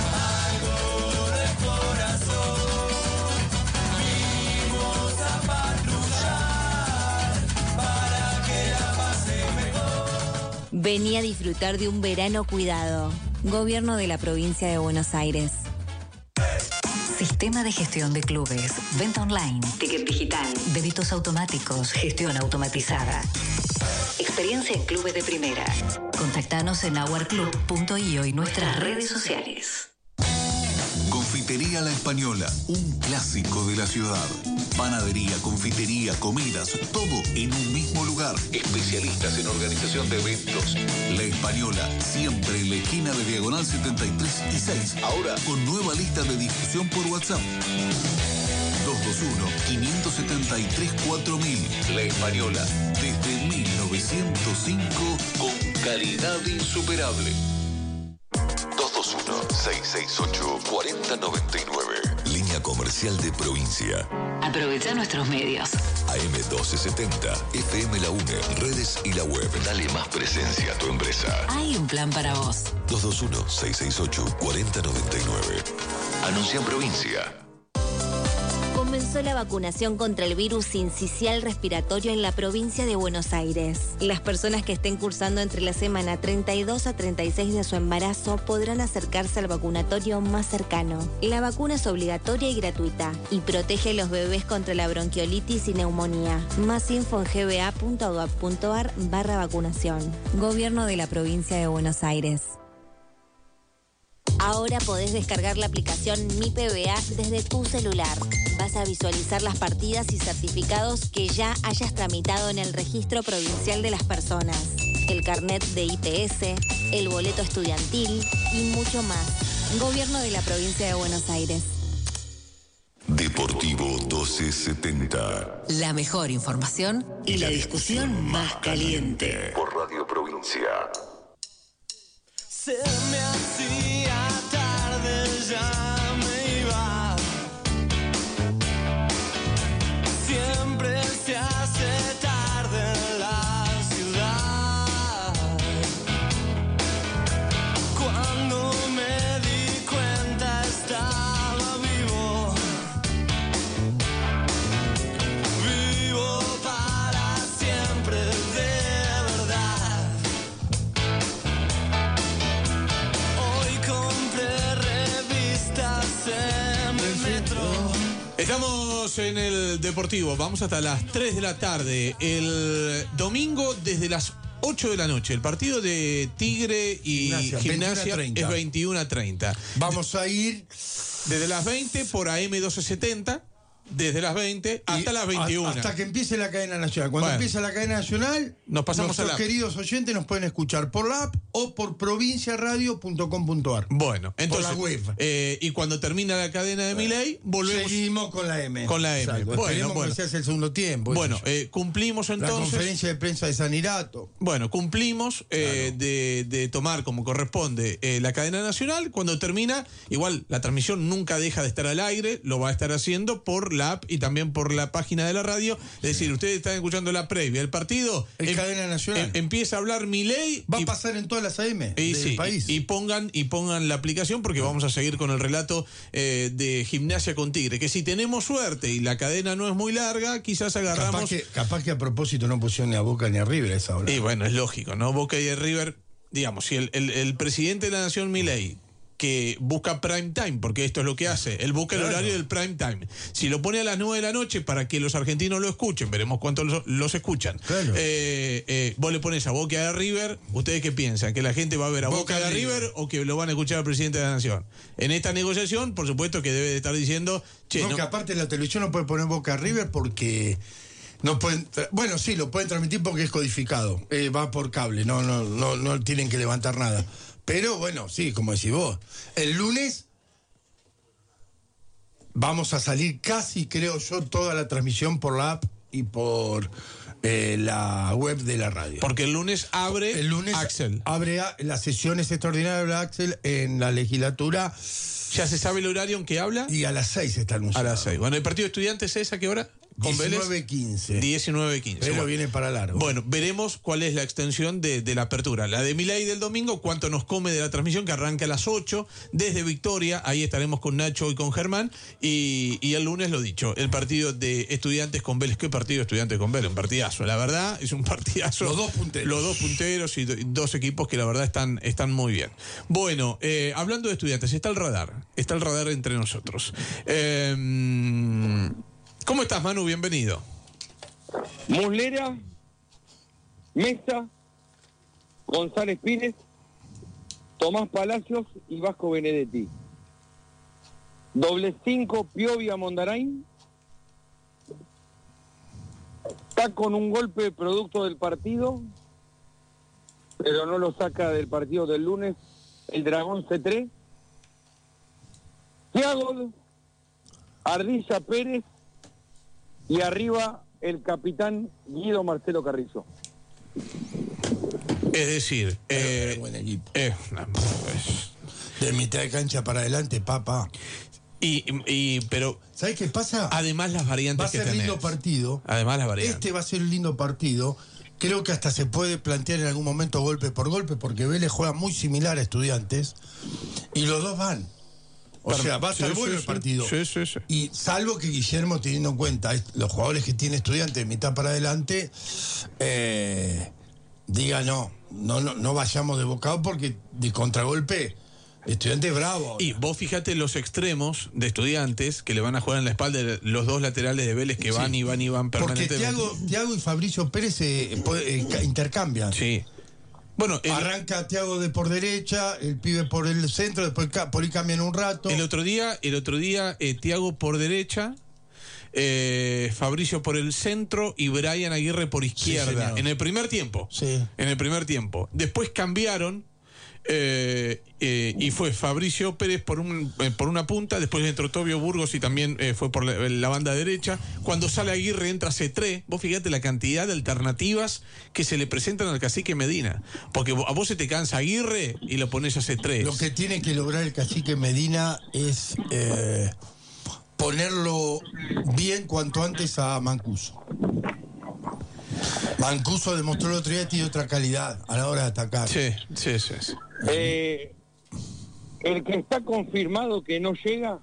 algo del corazón. Vinimos a patrullar para que la pase mejor. Vení a disfrutar de un verano cuidado. Gobierno de la Provincia de Buenos Aires. Sistema de gestión de clubes, venta online, ticket digital, débitos automáticos, gestión automatizada. Experiencia en clubes de primera. Contactanos en our club punto i o y nuestras redes sociales. Confitería La Española, un clásico de la ciudad. Panadería, confitería, comidas, todo en un mismo lugar. Especialistas en organización de eventos. La Española, siempre en la esquina de Diagonal setenta y tres y seis. Ahora con nueva lista de difusión por WhatsApp. dos dos uno, cinco siete tres, cuatro mil. La Española, desde mil novecientos cinco, con calidad insuperable. dos dos uno, seis seis ocho, cuatro cero nueve nueve. Línea comercial de provincia. Aprovecha nuestros medios. A M doce setenta, F M La UNE, redes y la web. Dale más presencia a tu empresa. Hay un plan para vos. dos dos uno, seis seis ocho, cuatro cero nueve nueve. Anuncia en provincia. Comenzó la vacunación contra el virus sincicial respiratorio en la provincia de Buenos Aires. Las personas que estén cursando entre la semana treinta y dos a treinta y seis de su embarazo podrán acercarse al vacunatorio más cercano. La vacuna es obligatoria y gratuita y protege a los bebés contra la bronquiolitis y neumonía. Más info en g b a punto gov punto a r barra vacunación. Gobierno de la provincia de Buenos Aires. Ahora podés descargar la aplicación Mi P B A desde tu celular. Vas a visualizar las partidas y certificados que ya hayas tramitado en el Registro Provincial de las Personas, el carnet de I P S, el boleto estudiantil y mucho más. Gobierno de la Provincia de Buenos Aires. Deportivo doce setenta. La mejor información y la discusión más caliente. Por Radio Provincia. Se me hacía tarde, ya me iba. Siempre se hace tarde en la ciudad. Cuando me di cuenta estaba vivo. Vivo para siempre, de verdad. Estamos en el Deportivo, vamos hasta las tres de la tarde. El domingo desde las ocho de la noche. El partido de Tigre y Gimnasia, Gimnasia es veintiuno a treinta. Vamos a ir desde las veinte por A M doce setenta. Desde las veinte hasta y las veintiuna. Hasta que empiece la cadena nacional. Cuando bueno, empiece la cadena nacional, nos pasamos nuestros a la queridos oyentes nos pueden escuchar por la app o por provincia radio punto com punto a r. Bueno, entonces. Por la web. Eh, y cuando termina la cadena de Milei, volvemos. Seguimos con la M. Con la M. Exacto. Bueno, Esperemos bueno. que se hace el segundo tiempo. Bueno, eh, cumplimos entonces. La conferencia de prensa de Sanirato. Bueno, cumplimos eh, claro. de, de tomar como corresponde eh, la cadena nacional. Cuando termina, igual la transmisión nunca deja de estar al aire, lo va a estar haciendo por la app y también por por la página de la radio. Es decir, ustedes están escuchando la previa. El partido. El em, cadena nacional. Em, empieza a hablar Milei. Va y, a pasar en todas las A M y, del sí, país. Y, y pongan y pongan la aplicación porque vamos a seguir con el relato eh, de Gimnasia con Tigre. Que si tenemos suerte y la cadena no es muy larga, quizás agarramos. Capaz que, capaz que a propósito no pusieron ni a Boca ni a River a esa hora. Y bueno, es lógico, ¿no? Boca y River, digamos, si el, el, el presidente de la Nación, Milei, que busca prime time, porque esto es lo que hace, él busca el claro. horario del prime time. Si lo pone a las nueve de la noche para que los argentinos lo escuchen, veremos cuántos los, los escuchan. Claro. Eh, eh, vos le pones a Boca y a River, ¿ustedes qué piensan? ¿Que la gente va a ver a Boca, Boca y a River, River o que lo van a escuchar al presidente de la Nación? En esta negociación, por supuesto que debe de estar diciendo... Che, no, no, que aparte la televisión no puede poner Boca River porque... No pueden, tra- bueno, sí, lo pueden transmitir porque es codificado. Eh, va por cable, no, no, no, no tienen que levantar nada. Pero bueno, sí, como decís vos. El lunes vamos a salir casi, creo yo, toda la transmisión por la app y por eh, la web de la radio. Porque el lunes abre el lunes Axel. Abre a, las sesiones extraordinarias de Axel en la legislatura. ¿Ya se sabe el horario en que habla? Y a las seis está anunciado. A las seis. Bueno, ¿el partido de estudiantes es a qué hora? ¿Con diecinueve quince. diecinueve quince. Pero bueno, viene para largo. Bueno, veremos cuál es la extensión de, de la apertura. La de Milei del domingo, cuánto nos come de la transmisión, que arranca a las ocho, desde Victoria. Ahí estaremos con Nacho y con Germán. Y, y el lunes, lo dicho, el partido de estudiantes con Vélez. ¿Qué partido de estudiantes con Vélez? Un partidazo. La verdad, es un partidazo. Los dos punteros. Los dos punteros y do, dos equipos que la verdad están, están muy bien. Bueno, eh, hablando de estudiantes, está el radar. Está el radar entre nosotros. Eh, ¿Cómo estás, Manu? Bienvenido. Muslera, Mesa, González Pires, Tomás Palacios y Vasco Benedetti. Doble cinco, Piovia Mondarain. Está con un golpe producto del partido, pero no lo saca del partido del lunes, el Dragón C tres. Thiago, Ardilla Pérez y arriba el capitán Guido Marcelo Carrizo. Es decir, eh, buen equipo. Eh, pues, de mitad de cancha para adelante, papá. Y, y pero ¿sabes qué pasa? Además las variantes va a ser que tenés. lindo partido. Además las variantes. Este va a ser un lindo partido. Creo que hasta se puede plantear en algún momento golpe por golpe, porque Vélez juega muy similar a Estudiantes y los dos van. O Pero, sea, va a estar sí, bueno sí, el partido. Sí, sí, sí. Y salvo que Guillermo, teniendo en cuenta los jugadores que tiene Estudiantes de mitad para adelante, eh, diga no, no, no, no vayamos de bocado porque de contragolpe Estudiantes bravo. Y vos fíjate los extremos de Estudiantes que le van a jugar en la espalda de los dos laterales de Vélez que van Sí. y van y van Porque permanentemente. Thiago, Thiago y Fabricio Pérez eh, puede- eh, intercambian. Sí. Bueno, el, arranca Thiago de por derecha, el pibe por el centro, después ca- por ahí cambian un rato. el otro día, el otro día, eh, Thiago por derecha, eh, Fabricio por el centro y Brian Aguirre por izquierda. señor. En el primer tiempo. Sí. En el primer tiempo. Después cambiaron. Eh, eh, y fue Fabricio Pérez por un eh, por una punta, después entró Tobio Burgos y también eh, fue por la, la banda derecha. Cuando sale Aguirre entra C tres. Vos fíjate la cantidad de alternativas que se le presentan al cacique Medina, porque a vos se te cansa Aguirre y lo pones a C tres. Lo que tiene que lograr el cacique Medina es eh, ponerlo bien cuanto antes a Mancuso. Mancuso demostró el otro día que tiene otra calidad a la hora de atacar. Sí, sí, sí. sí. Eh, el que está confirmado que no llega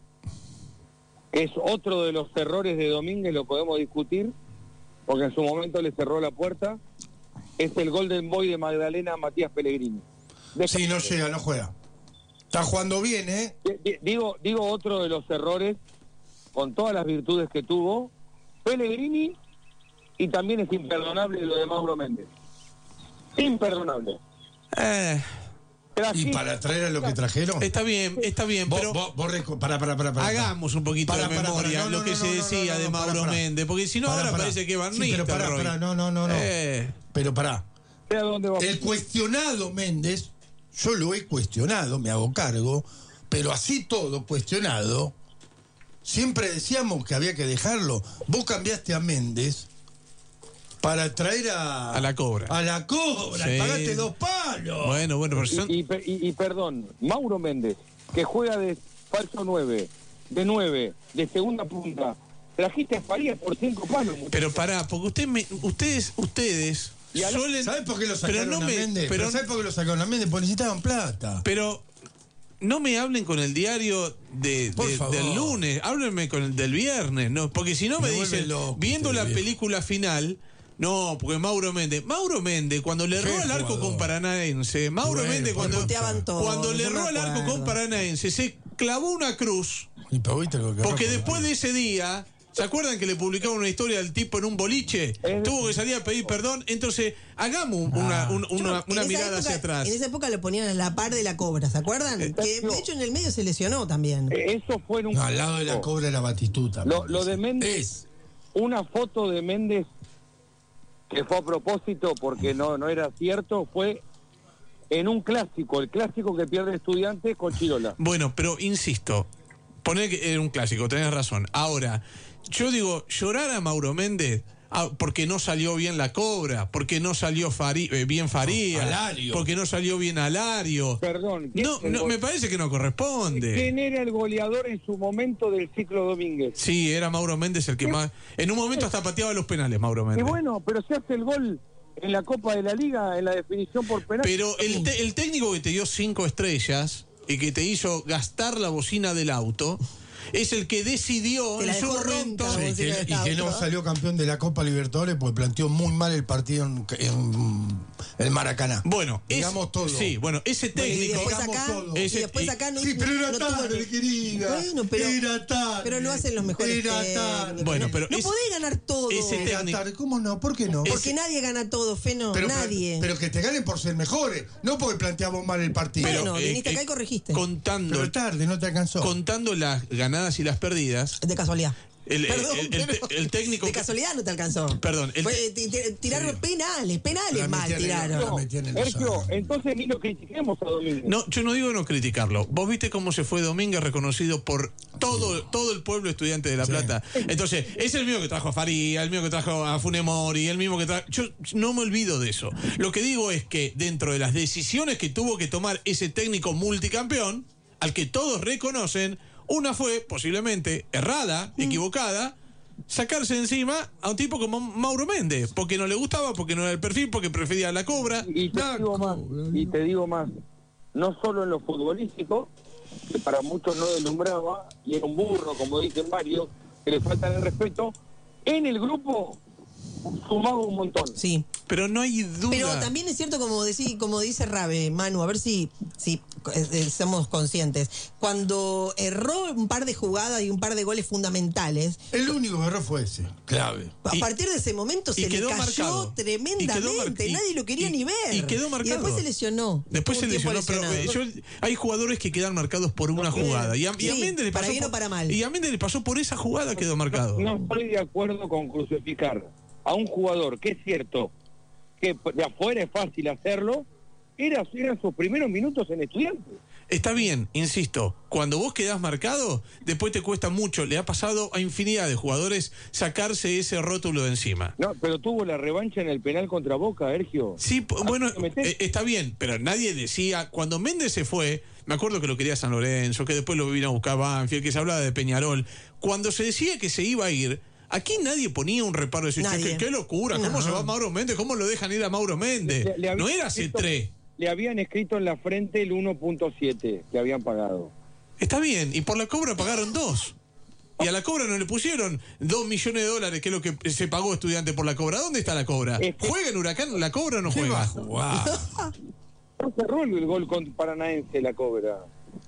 es otro de los errores de Domínguez, lo podemos discutir, porque en su momento le cerró la puerta, es el Golden Boy de Magdalena, Matías Pellegrini. Sí, no llega, no juega. Está jugando bien, ¿eh? D- Digo, digo otro de los errores, con todas las virtudes que tuvo, Pellegrini, y también es imperdonable lo de Mauro Méndez. Imperdonable. Eh, Y para traer a lo que trajeron. está bien, está bien, Vos, pero vos, vos reco- pará, pará, pará, pará. hagamos un poquito Pará, de pará, memoria pará, no, lo no, que no, se no, decía no, no, de pará, Mauro pará. Méndez, porque si no Pará, ahora pará. parece que Van Sí, pero pará, Nistelrooy. pará, no, no, no, no. Eh, Pero pará. ¿A dónde va? El cuestionado Méndez, yo lo he cuestionado, me hago cargo, pero así todo cuestionado, siempre decíamos que había que dejarlo. Vos cambiaste a Méndez para traer a... A la Cobra. A la Cobra, Sí. pagaste dos palos. Bueno, bueno, pero son... Y, y, y- y perdón, Mauro Méndez, que juega de falso nueve, de nueve, de segunda punta, trajiste a Farías por cinco palos. muchacho. Pero pará, porque usted me, ustedes, ustedes Y a la- suelen... ¿Sabés por qué lo sacaron pero no a me- Méndez? pero- Pero ¿sabés por qué lo sacaron a Méndez? Porque necesitaban plata. Pero no me hablen con el diario de, Por de- favor. del lunes, háblenme con el del viernes, ¿no? Porque si no me, Me vuelve dicen, loco viendo este la viejo. película final, no, porque Mauro Méndez, Mauro Méndez cuando le Qué erró al arco jugador. con Paranaense, Mauro Bueno, Méndez cuando, puteaban todos, cuando le yo me erró al arco acuerdo. con Paranaense, se clavó una cruz, Y pero viste lo que porque arrancó. después de ese día... ¿Se acuerdan que le publicaron una historia del tipo en un boliche? Tuvo que salir a pedir perdón. Entonces, hagamos un- una, un- Yo, una, en una esa mirada época- hacia atrás. En esa época lo ponían a la par de la Cobra, ¿se acuerdan? Eh, que de hecho en el medio se lesionó también. Eh, Eso fue en un... No, al lado de la Cobra de la Batistuta. Lo, lo de Méndez, Es. una foto de Méndez que fue a propósito porque no, no era cierto, fue en un clásico, el clásico que pierde Estudiantes con Chirola. Bueno, pero insisto, poner que era un clásico, tenés razón. Ahora, yo digo, llorar a Mauro Méndez ah, porque no salió bien la Cobra, porque no salió Fari, eh, bien Faría, Alario. porque no salió bien Alario. Perdón. No, no, me parece que no corresponde. ¿Quién era el goleador en su momento del ciclo Domínguez? Sí, era Mauro Méndez el que más... En un momento hasta pateaba los penales, Mauro Y Méndez. bueno, pero se hace el gol en la Copa de la Liga, en la definición por penal. Pero el, te- el técnico que te dio cinco estrellas y que te hizo gastar la bocina del auto es el que decidió Te la en su dejó momento... ronca, Sí, vos que- decís, y que no auto. salió campeón de la Copa Libertadores porque planteó muy mal el partido en, en el Maracaná. Bueno, es- digamos todo. Sí, bueno, ese Bueno, y técnico... después acá, todo. y Ese- después y- acá no Sí, pero era no tuvo tarde, ni- querida. Bueno, pero, Era tarde. pero lo hacen los mejores Era técnicos. tarde. Bueno, pero no es- podés ganar todo. ese Era técnico- tarde. ¿Cómo no? ¿Por qué no? Porque nadie gana todo, Feno. Pero, nadie. pero que te ganen por ser mejores, no porque planteamos mal el partido. Pero, bueno, eh, viniste acá eh, y corregiste. Contando, Pero tarde, no te alcanzó. contando las ganadas y las perdidas, De casualidad. el, el- Perdón, el- el- pero el técnico... de que- casualidad no te alcanzó. Perdón, el- Fue, ti- ti- tiraron Sí. penales, penales La mal metían en la- tiraron. la metían en la Sergio, zona. entonces ni lo critiquemos a Domínguez. No, yo no digo no criticarlo. Vos viste cómo se fue Domínguez, reconocido por todo, todo el pueblo estudiante de La Sí. Plata. Entonces, es el mismo que trajo a Faría, el mismo que trajo a Funemori, el mismo que trajo... Yo no me olvido de eso. Lo que digo es que dentro de las decisiones que tuvo que tomar ese técnico multicampeón, al que todos reconocen, una fue posiblemente errada, equivocada, sacarse encima a un tipo como Mauro Méndez, porque no le gustaba, porque no era el perfil, porque prefería la Cobra. Y te La digo más, Cobra. y te digo más, no solo en lo futbolístico, que para muchos no deslumbraba, y era un burro, como dicen varios, que le faltan el respeto, en el grupo sumaba un montón. Sí. Pero no hay duda. Pero también es cierto, como, decí, como dice Rabe, Manu, a ver si, si eh, eh, somos conscientes. Cuando erró un par de jugadas y un par de goles fundamentales, El único error fue ese, clave. a Y- partir de ese momento y se le quedó cayó marcado. tremendamente. Y quedó mar- y- Nadie lo quería y- ni ver. y quedó marcado. Y después se lesionó. Después se Estuvo un tiempo lesionó, pero eh, lesionado. yo- hay jugadores que quedan marcados por una jugada. Y a, y a Sí, Méndez le para pasó bien o por- para mal. Y a Méndez le pasó por esa jugada, quedó marcado. No estoy de acuerdo con crucificar a un jugador, que es cierto que de afuera es fácil hacerlo, era, eran sus primeros minutos en Estudiantes. Está bien, insisto, cuando vos quedás marcado, después te cuesta mucho. Le ha pasado a infinidad de jugadores sacarse ese rótulo de encima. No, pero tuvo la revancha en el penal contra Boca, Sergio. Sí, p- bueno, ¿te metés? eh, está bien, pero nadie decía, cuando Méndez se fue, me acuerdo que lo quería San Lorenzo, que después lo vino a buscar Banfield, que se hablaba de Peñarol, cuando se decía que se iba a ir, aquí nadie ponía un reparo de decir, Nadie. "Che, qué, qué locura, ¿cómo No. se va Mauro Méndez? ¿Cómo lo dejan ir a Mauro Méndez? Le- le había no era escrito- C tres. Le habían escrito en la frente el uno punto siete que habían pagado. Está bien, y por la Cobra pagaron dos. Y a la Cobra no le pusieron dos millones de dólares, que es lo que se pagó Estudiante por la Cobra. ¿Dónde está la Cobra? Este- ¿Juega en Huracán la Cobra o no ¿Qué va a juega? jugar? No cerró el gol con Paranaense la Cobra.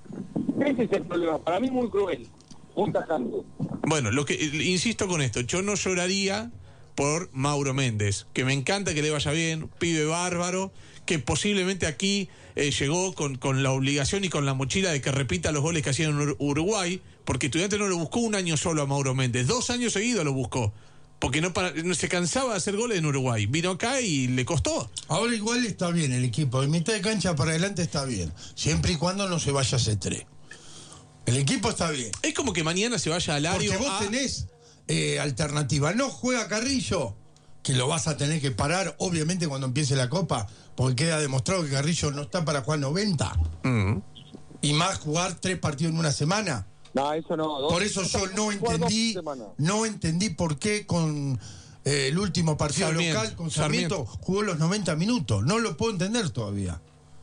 Ese es el problema. Para mí muy cruel. Un tajante. Bueno, lo que insisto con esto, yo no lloraría por Mauro Méndez, que me encanta que le vaya bien, pibe bárbaro, que posiblemente aquí eh, llegó con, con la obligación y con la mochila de que repita los goles que hacía en Ur- Uruguay, porque Estudiante no lo buscó un año solo a Mauro Méndez, dos años seguidos lo buscó, porque no, para, no se cansaba de hacer goles en Uruguay, vino acá y le costó. Ahora igual está bien el equipo, de mitad de cancha para adelante está bien, siempre y cuando no se vaya a C tres. El equipo está bien. Es como que mañana se vaya al área. Porque vos tenés eh, alternativa. No juega Carrillo, que lo vas a tener que parar, obviamente, cuando empiece la Copa, porque queda demostrado que Carrillo no está para jugar noventa. Mm. Y más jugar tres partidos en una semana. No, eso no. Dos- Por eso yo no jugar dos entendí, semanas. no entendí por qué con eh, el último partido Sarmiento, local con Sarmiento, Sarmiento. jugó los noventa minutos. No lo puedo entender todavía.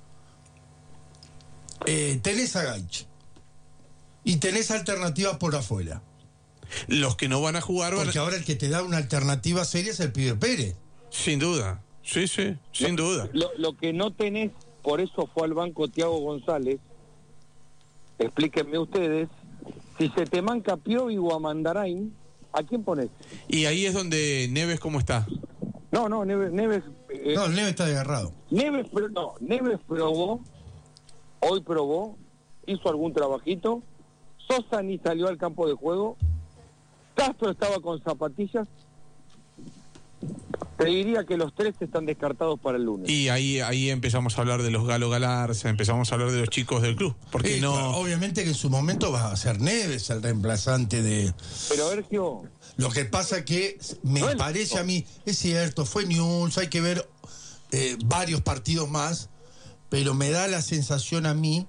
Eh, tenés a Gaich. Y tenés alternativas por afuera. Los que no van a jugar van Porque a... ahora el que te da una alternativa seria es el pibe Pérez. Sin duda, sí, sí, sin duda. Lo, lo que no tenés, por eso fue al banco Tiago González. Explíquenme ustedes, si se te manca Piovi o a Mandarain, ¿a quién pones? Y ahí es donde Neves, ¿cómo está? No, no, Neves... Neves eh, No, el Neve está desgarrado. Neves, pero no, Neves probó, hoy probó, hizo algún trabajito, Sosa ni salió al campo de juego, Castro estaba con zapatillas. Te diría que los tres están descartados para el lunes. Y ahí ahí empezamos a hablar de los Galo Galarza, empezamos a hablar de los chicos del club. Porque Sí, no. claro, obviamente que en su momento va a ser Neves el reemplazante de. Pero Sergio. Lo que pasa que me No, parece a mí, es cierto, fue News, hay que ver eh, varios partidos más, pero me da la sensación a mí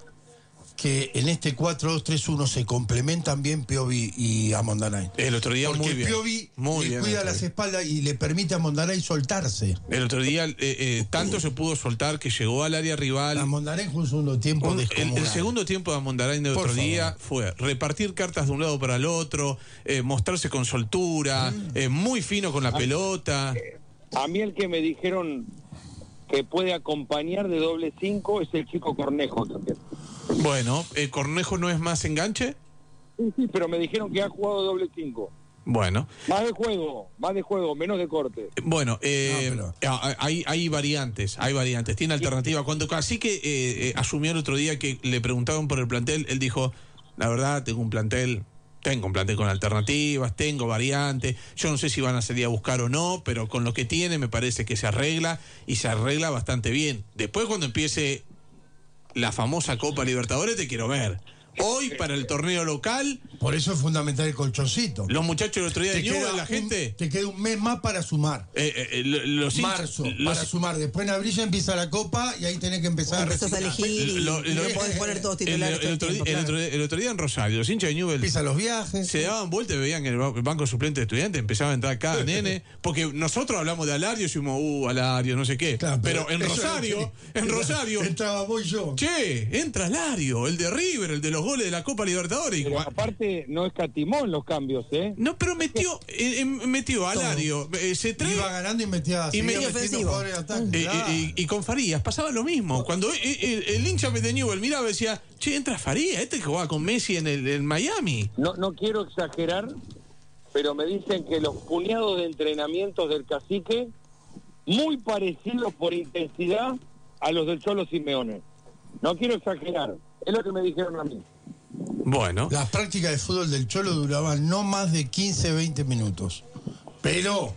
que en este cuatro dos tres uno se complementan bien Piovi y Amondanay. El otro día Porque muy bien. Piovi Muy le bien cuida el otro las día. espaldas y le permite a Amondanay soltarse. El otro día eh, eh, tanto se pudo soltar que llegó al área rival. Amondanay fue un segundo tiempo Un- el, descomunal. el segundo tiempo de Amondanay del Por otro favor. día fue repartir cartas de un lado para el otro, eh, mostrarse con soltura, eh, muy fino con la pelota. A mí el que me dijeron que puede acompañar de doble cinco es el chico Cornejo también. Bueno, ¿el Cornejo no es más enganche? Sí, sí, pero me dijeron que ha jugado doble cinco. Bueno, Más de juego, más de juego, menos de corte. bueno, eh, a- hay, hay variantes, hay variantes, tiene alternativa. Cuando Cacique eh, eh, asumió el otro día que le preguntaban por el plantel, él dijo, la verdad, tengo un plantel, tengo un plantel con alternativas, tengo variantes, yo no sé si van a salir a buscar o no, pero con lo que tiene me parece que se arregla y se arregla bastante bien. Después cuando empiece la famosa Copa Libertadores te quiero ver. Hoy para el torneo local, Por eso es fundamental el colchoncito. los muchachos el otro día de Te queda Newell, la un- gente... Te queda un mes más para sumar. eh, eh, lo- los hinchas- Marzo, los- para sumar. Después en abril ya empieza la Copa y ahí tenés que empezar a Empezás a reciclar. elegir y Lo- lo- no podés poner todos El, titulares el todo el otro, tiempo, día- el claro. otro- el otro día en Rosario, los hinchas de Newell Empiezan los viajes. se daban vuelta y veían que el ba- el banco suplente de estudiantes empezaba a entrar cada nene, porque nosotros hablamos de Alario y decimos, uh, Alario, no sé qué. Claro, pero, en eso es lo Rosario, que- en Rosario, Entraba vos y yo. che, entra Alario, el de River, el de los goles de la Copa Libertadores. Y Pero cua- aparte no escatimó en los cambios, ¿eh? no, pero metió, eh, eh, metió a Alario, eh, se trae- Iba ganando y metía. Y seguía medio metiendo ofensivo. jugadores de ataque. Eh, Claro. eh, y, y con Farías pasaba lo mismo. Cuando eh, eh, el hincha de Newell miraba y decía, che, entra Farías, este que jugaba con Messi en el en Miami. No, no quiero exagerar, pero me dicen que los puñados de entrenamientos del Cacique, muy parecidos por intensidad a los del Cholo Simeone. No quiero exagerar, es lo que me dijeron a mí. Bueno, Las prácticas de fútbol del Cholo duraban no más de quince, veinte minutos. Pero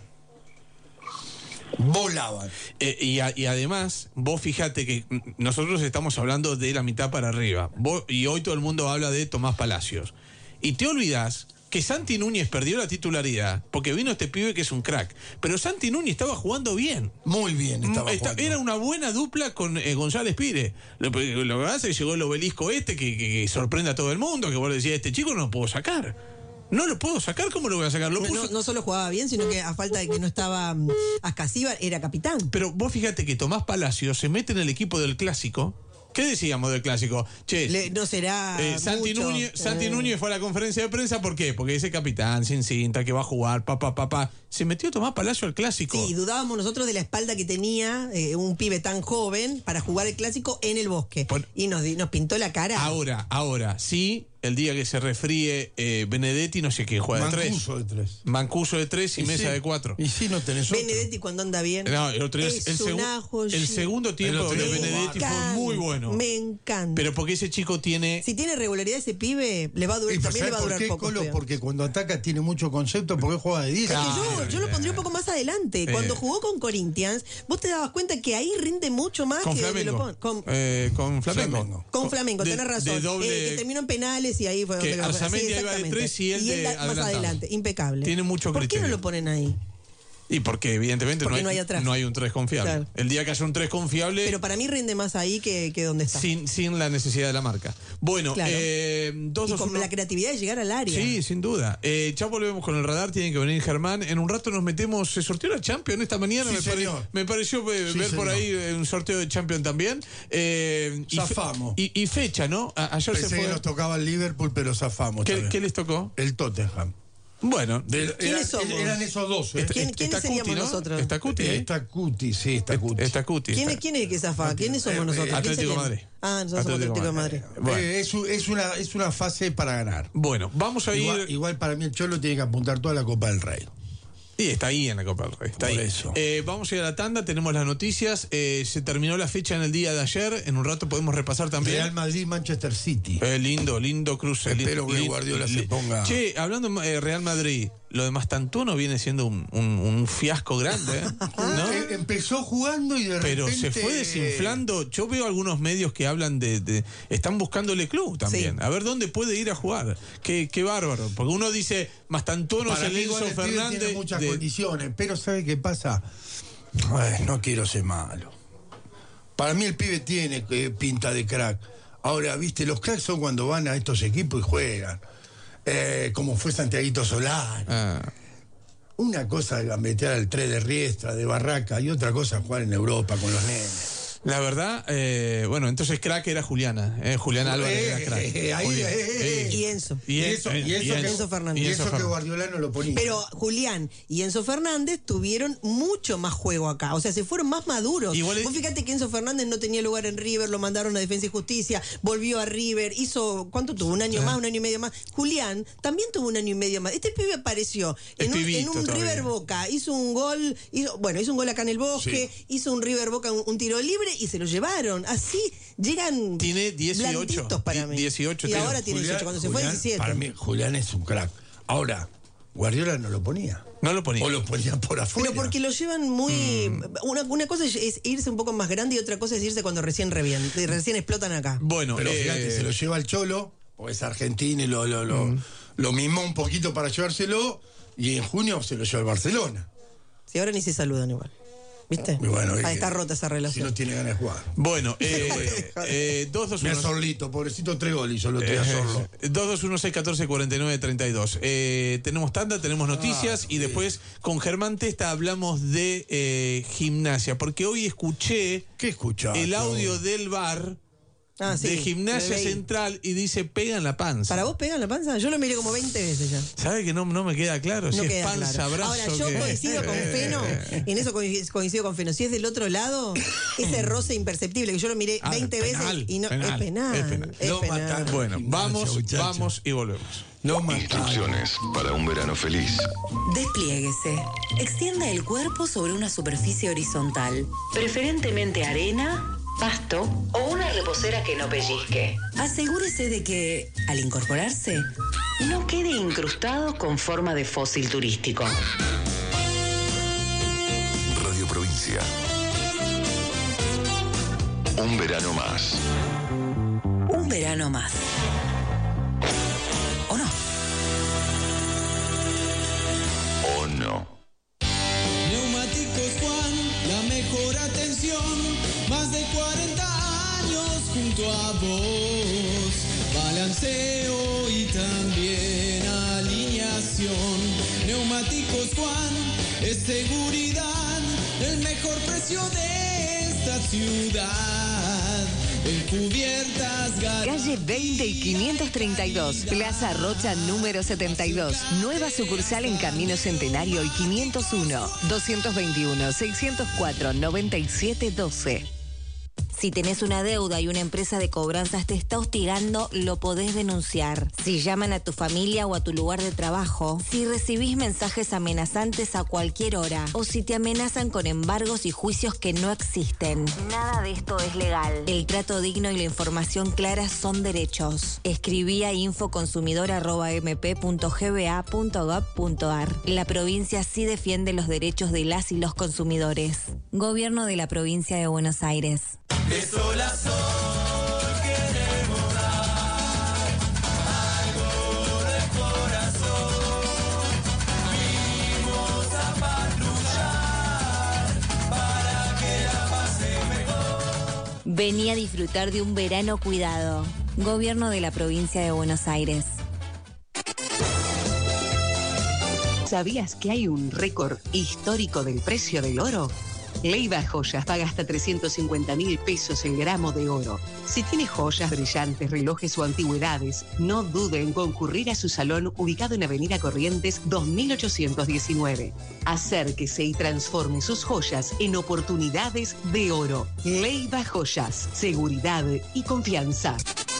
volaban. eh, y, a- y además, vos fijate que mm, nosotros estamos hablando de la mitad para arriba. Vos- y hoy todo el mundo habla de Tomás Palacios. Y te olvidás que Santi Núñez perdió la titularidad porque vino este pibe que es un crack. Pero Santi Núñez estaba jugando bien. Muy bien estaba Mm, esta- jugando. Era una buena dupla con eh, González Pire. Lo, lo que pasa es que llegó el obelisco este que, que- que sorprende a todo el mundo, que vos le decías, este chico no lo puedo sacar. No lo puedo sacar, ¿cómo lo voy a sacar? Lo No, puso- no- no solo jugaba bien, sino que a falta de que no estaba mm, Ascasíbar, era capitán. Pero vos fíjate que Tomás Palacio se mete en el equipo del Clásico. ¿Qué decíamos del Clásico? Che, Le- no será eh, Santi, mucho. Núñez, Santi Eh. Núñez fue a la conferencia de prensa, ¿por qué? Porque ese capitán sin cinta que va a jugar, papá, papá. Se metió Tomás Palacio al Clásico. Sí, dudábamos nosotros de la espalda que tenía eh, un pibe tan joven para jugar el clásico en el bosque. y nos, di- nos pintó la cara. Ahora, ahora, sí, el día que se refríe eh, Benedetti, no sé quién juega de tres. Mancuso de tres. Mancuso de tres y, Y mesa sí. de cuatro. Y sí, no tenés otro. Benedetti cuando anda bien. No, el otro día, es el, segu- una joya. el segundo tiempo El otro de día jugó Benedetti fue Encanta, muy bueno. Me encanta. Pero porque ese chico tiene... Si tiene regularidad ese pibe, le va a durar, ¿Y también le va a por durar qué, poco. Colo? feo. Porque cuando ataca tiene mucho concepto, porque juega de diez. Es que yo, Claro, yo lo pondría un poco más adelante. Eh. Cuando jugó con Corinthians, vos te dabas cuenta que ahí rinde mucho más Con que donde lo Flamengo. pon- con, Eh, con Flamengo. Flamengo. con Flamengo, de- tenés razón. de doble- Eh, que terminó en penales y ahí fue que donde lo Arzamendi sí, ahí va de exactamente. tres y él de da- más adelantado. adelante, impecable. Tiene mucho ¿Por qué criterio. no lo ponen ahí? Y porque evidentemente Porque no, no hay, hay atrás. no hay un tres confiable. Claro. El día que haya un tres confiable, Pero para mí rinde más ahí que, que donde está. sin, sin la necesidad de la marca. Bueno, Claro. eh, dos, y dos, con uno. la creatividad de llegar al área. Sí, sin duda. Eh, ya volvemos con el radar, tiene que venir Germán. En un rato nos metemos. ¿Se sorteó la Champions esta mañana? Sí, me, pare- señor. me pareció eh, Sí, ver por señor. ahí eh, un sorteo de Champions también. Eh, y, fe- Zafamos. y, y fecha, ¿no? A- ayer Pensé se que fue. nos tocaba el Liverpool, pero zafamos. ¿Qué, también. qué les tocó? El Tottenham. Bueno, De- ¿Quiénes eran, somos? eran esos dos. ¿eh? ¿Quién- quiénes está seríamos Cuti, ¿no? nosotros? Está Cuti, ¿eh? Está Cuti, sí, está Cuti. Está Cuti. ¿Quién, es- está- ¿Quién es el que zafa? ¿Quiénes somos Eh, nosotros? ¿Quién Atlético serían? Madrid. Ah, nosotros somos Atlético Atlético de Madrid. Bueno. Eh, es, un- es una, es una fase para ganar. Bueno, vamos a ir. Igual, igual para mí el Cholo tiene que apuntar toda la Copa del Rey. Y está ahí en la Copa del Rey. Está Por ahí. eso. Eh, vamos a ir a la tanda, tenemos las noticias. Eh, se terminó la fecha en el día de ayer. En un rato podemos repasar también. Real Madrid, Manchester City. Eh, lindo, lindo cruce. Espero lindo, que lindo, Guardiola se li- ponga- Che, hablando de Real Madrid, lo de Mastantuono viene siendo un, un, un fiasco grande, ¿eh? ¿No? Eh, Empezó jugando y de Pero repente... se fue desinflando. Yo veo algunos medios que hablan de... de están buscándole club también. Sí. A ver dónde puede ir a jugar. Qué, qué bárbaro. Porque uno dice, Mastantuono es Para el mí Enzo igual el pibe Fernández. tiene muchas de- condiciones, pero ¿sabe qué pasa? Ay, no quiero ser malo. Para mí el pibe tiene eh, pinta de crack. Ahora, viste, los cracks son cuando van a estos equipos y juegan. Eh, como fue Santiaguito Solari. Ah. Una cosa es gambetear al tres de Riestra, de Barraca, y otra cosa es jugar en Europa con los nenes. La verdad, eh, bueno, entonces crack era Juliana. Eh, Juliana Álvarez era crack. Eh, ahí, Julián. eh, eh, Y Enzo. Y eso, y eso, que, Enzo Fernández. y eso que Fernández. Guardiola no lo ponía. Pero Julián y Enzo Fernández tuvieron mucho más juego acá. O sea, se fueron más maduros. Igual es- Vos fíjate que Enzo Fernández no tenía lugar en River, lo mandaron a Defensa y Justicia, volvió a River, hizo, ¿cuánto tuvo? Un año Ah. más, un año y medio más. Julián también tuvo un año y medio más. Este pibe apareció Es en un, pibito en un todavía. River Boca, hizo un gol, hizo, bueno, hizo un gol acá en el Bosque, hizo un River Boca, un, un tiro libre y se lo llevaron. Así llegan Tiene dieciocho. blanditos para mí. dieciocho, y tiene. ahora tiene Julián- dieciocho, cuando se fue Julián, diecisiete. Para mí, Julián es un crack. Ahora, Guardiola no lo ponía. No lo ponía. O lo ponía por afuera. Pero porque lo llevan muy... Mm. Una, una cosa es, es irse un poco más grande y otra cosa es irse cuando recién revientan, recién explotan acá. Bueno, Pero eh, fíjate, se lo lleva el Cholo, porque es argentino y lo, lo, lo, lo mimó un poquito para llevárselo, y en junio se lo lleva el Barcelona. Si ahora ni se saludan igual. ¿Viste? Y bueno, Ahí es está que rota esa Si relación. no tiene ganas de jugar. Bueno, eh, eh, dos dos Mira uno Sorlito, pobrecito, tres goles hizo el otro día Sorlo. dos dos uno seis uno cuatro cuatro nueve tres dos. Eh, tenemos tanda, tenemos noticias Ah, y sí. después con Germán Testa hablamos de eh, gimnasia, porque hoy escuché ¿Qué escuchaste? el audio del bar Ah, sí, de Gimnasia lo leí. Central y dice pega en la panza. ¿Para vos pegan la panza? Yo lo miré como veinte veces ya. ¿Sabe que no, no me queda claro? No si es queda panza, claro. brazo. Ahora, yo que- coincido con Feno, en eso coincido coincido con Feno. Si es del otro lado, ese roce imperceptible que yo lo miré Ah, veinte penal, veces y no penal, es penal. es penal. es Lo penal. mataron. Bueno, Gimnasia, vamos, muchacho. vamos y volvemos. No mataron. Instrucciones para un verano feliz. Despliéguese. Extienda el cuerpo sobre una superficie horizontal, preferentemente arena, pasto o una reposera que no pellizque. Asegúrese de que, al incorporarse, no quede incrustado con forma de fósil turístico. Radio Provincia. Un verano más. Un verano más. ¿O no? ¿O no? Neumáticos Juan, la mejor atención, más de cuarenta años junto a vos, balanceo y también alineación. Neumáticos Juan, es seguridad, el mejor precio de esta ciudad, en cubiertas garantías. Calle veinte y quinientos treinta y dos, Plaza Rocha número setenta y dos. Nueva sucursal en Camino Centenario y quinientos uno, doscientos veintiuno, seiscientos cuatro, noventa y siete doce. Si tenés una deuda y una empresa de cobranzas te está hostigando, lo podés denunciar. Si llaman a tu familia o a tu lugar de trabajo, si recibís mensajes amenazantes a cualquier hora o si te amenazan con embargos y juicios que no existen. Nada de esto es legal. El trato digno y la información clara son derechos. Escribí a infoconsumidor arroba m p punto g b a punto gob punto a r. La provincia sí defiende los derechos de las y los consumidores. Gobierno de la provincia de Buenos Aires. De sol a sol queremos dar algo de corazón. Vinimos a patrullar para que la pase mejor. Vení a disfrutar de un verano cuidado. Gobierno de la provincia de Buenos Aires. ¿Sabías que hay un récord histórico del precio del oro? Leiva Joyas paga hasta trescientos cincuenta mil pesos el gramo de oro. Si tiene joyas, brillantes, relojes o antigüedades, no dude en concurrir a su salón ubicado en Avenida Corrientes dos mil ochocientos diecinueve. Acérquese y transforme sus joyas en oportunidades de oro. Leiva Joyas, seguridad y confianza.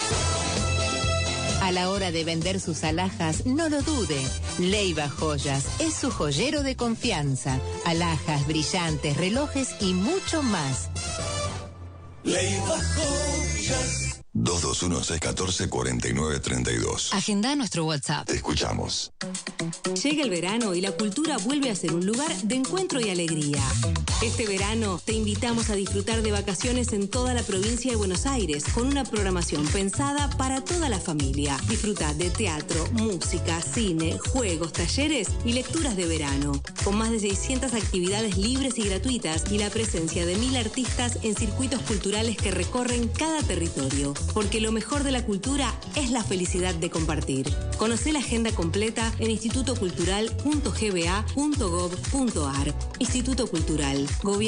A la hora de vender sus alhajas, no lo dude. Leiva Joyas es su joyero de confianza. Alhajas, brillantes, relojes y mucho más. Leiva Joyas. dos dos uno, seis uno cuatro, cuatro nueve tres dos. Agenda nuestro WhatsApp. Te escuchamos. Llega el verano y la cultura vuelve a ser un lugar de encuentro y alegría. Este verano te invitamos a disfrutar de vacaciones en toda la provincia de Buenos Aires con una programación pensada para toda la familia. Disfruta de teatro, música, cine, juegos, talleres y lecturas de verano. Con más de seiscientas actividades libres y gratuitas y la presencia de mil artistas en circuitos culturales que recorren cada territorio. Porque lo mejor de la cultura es la felicidad de compartir. Conoce la agenda completa en instituto cultural punto g b a punto gov punto a r. Instituto Cultural. Gobierno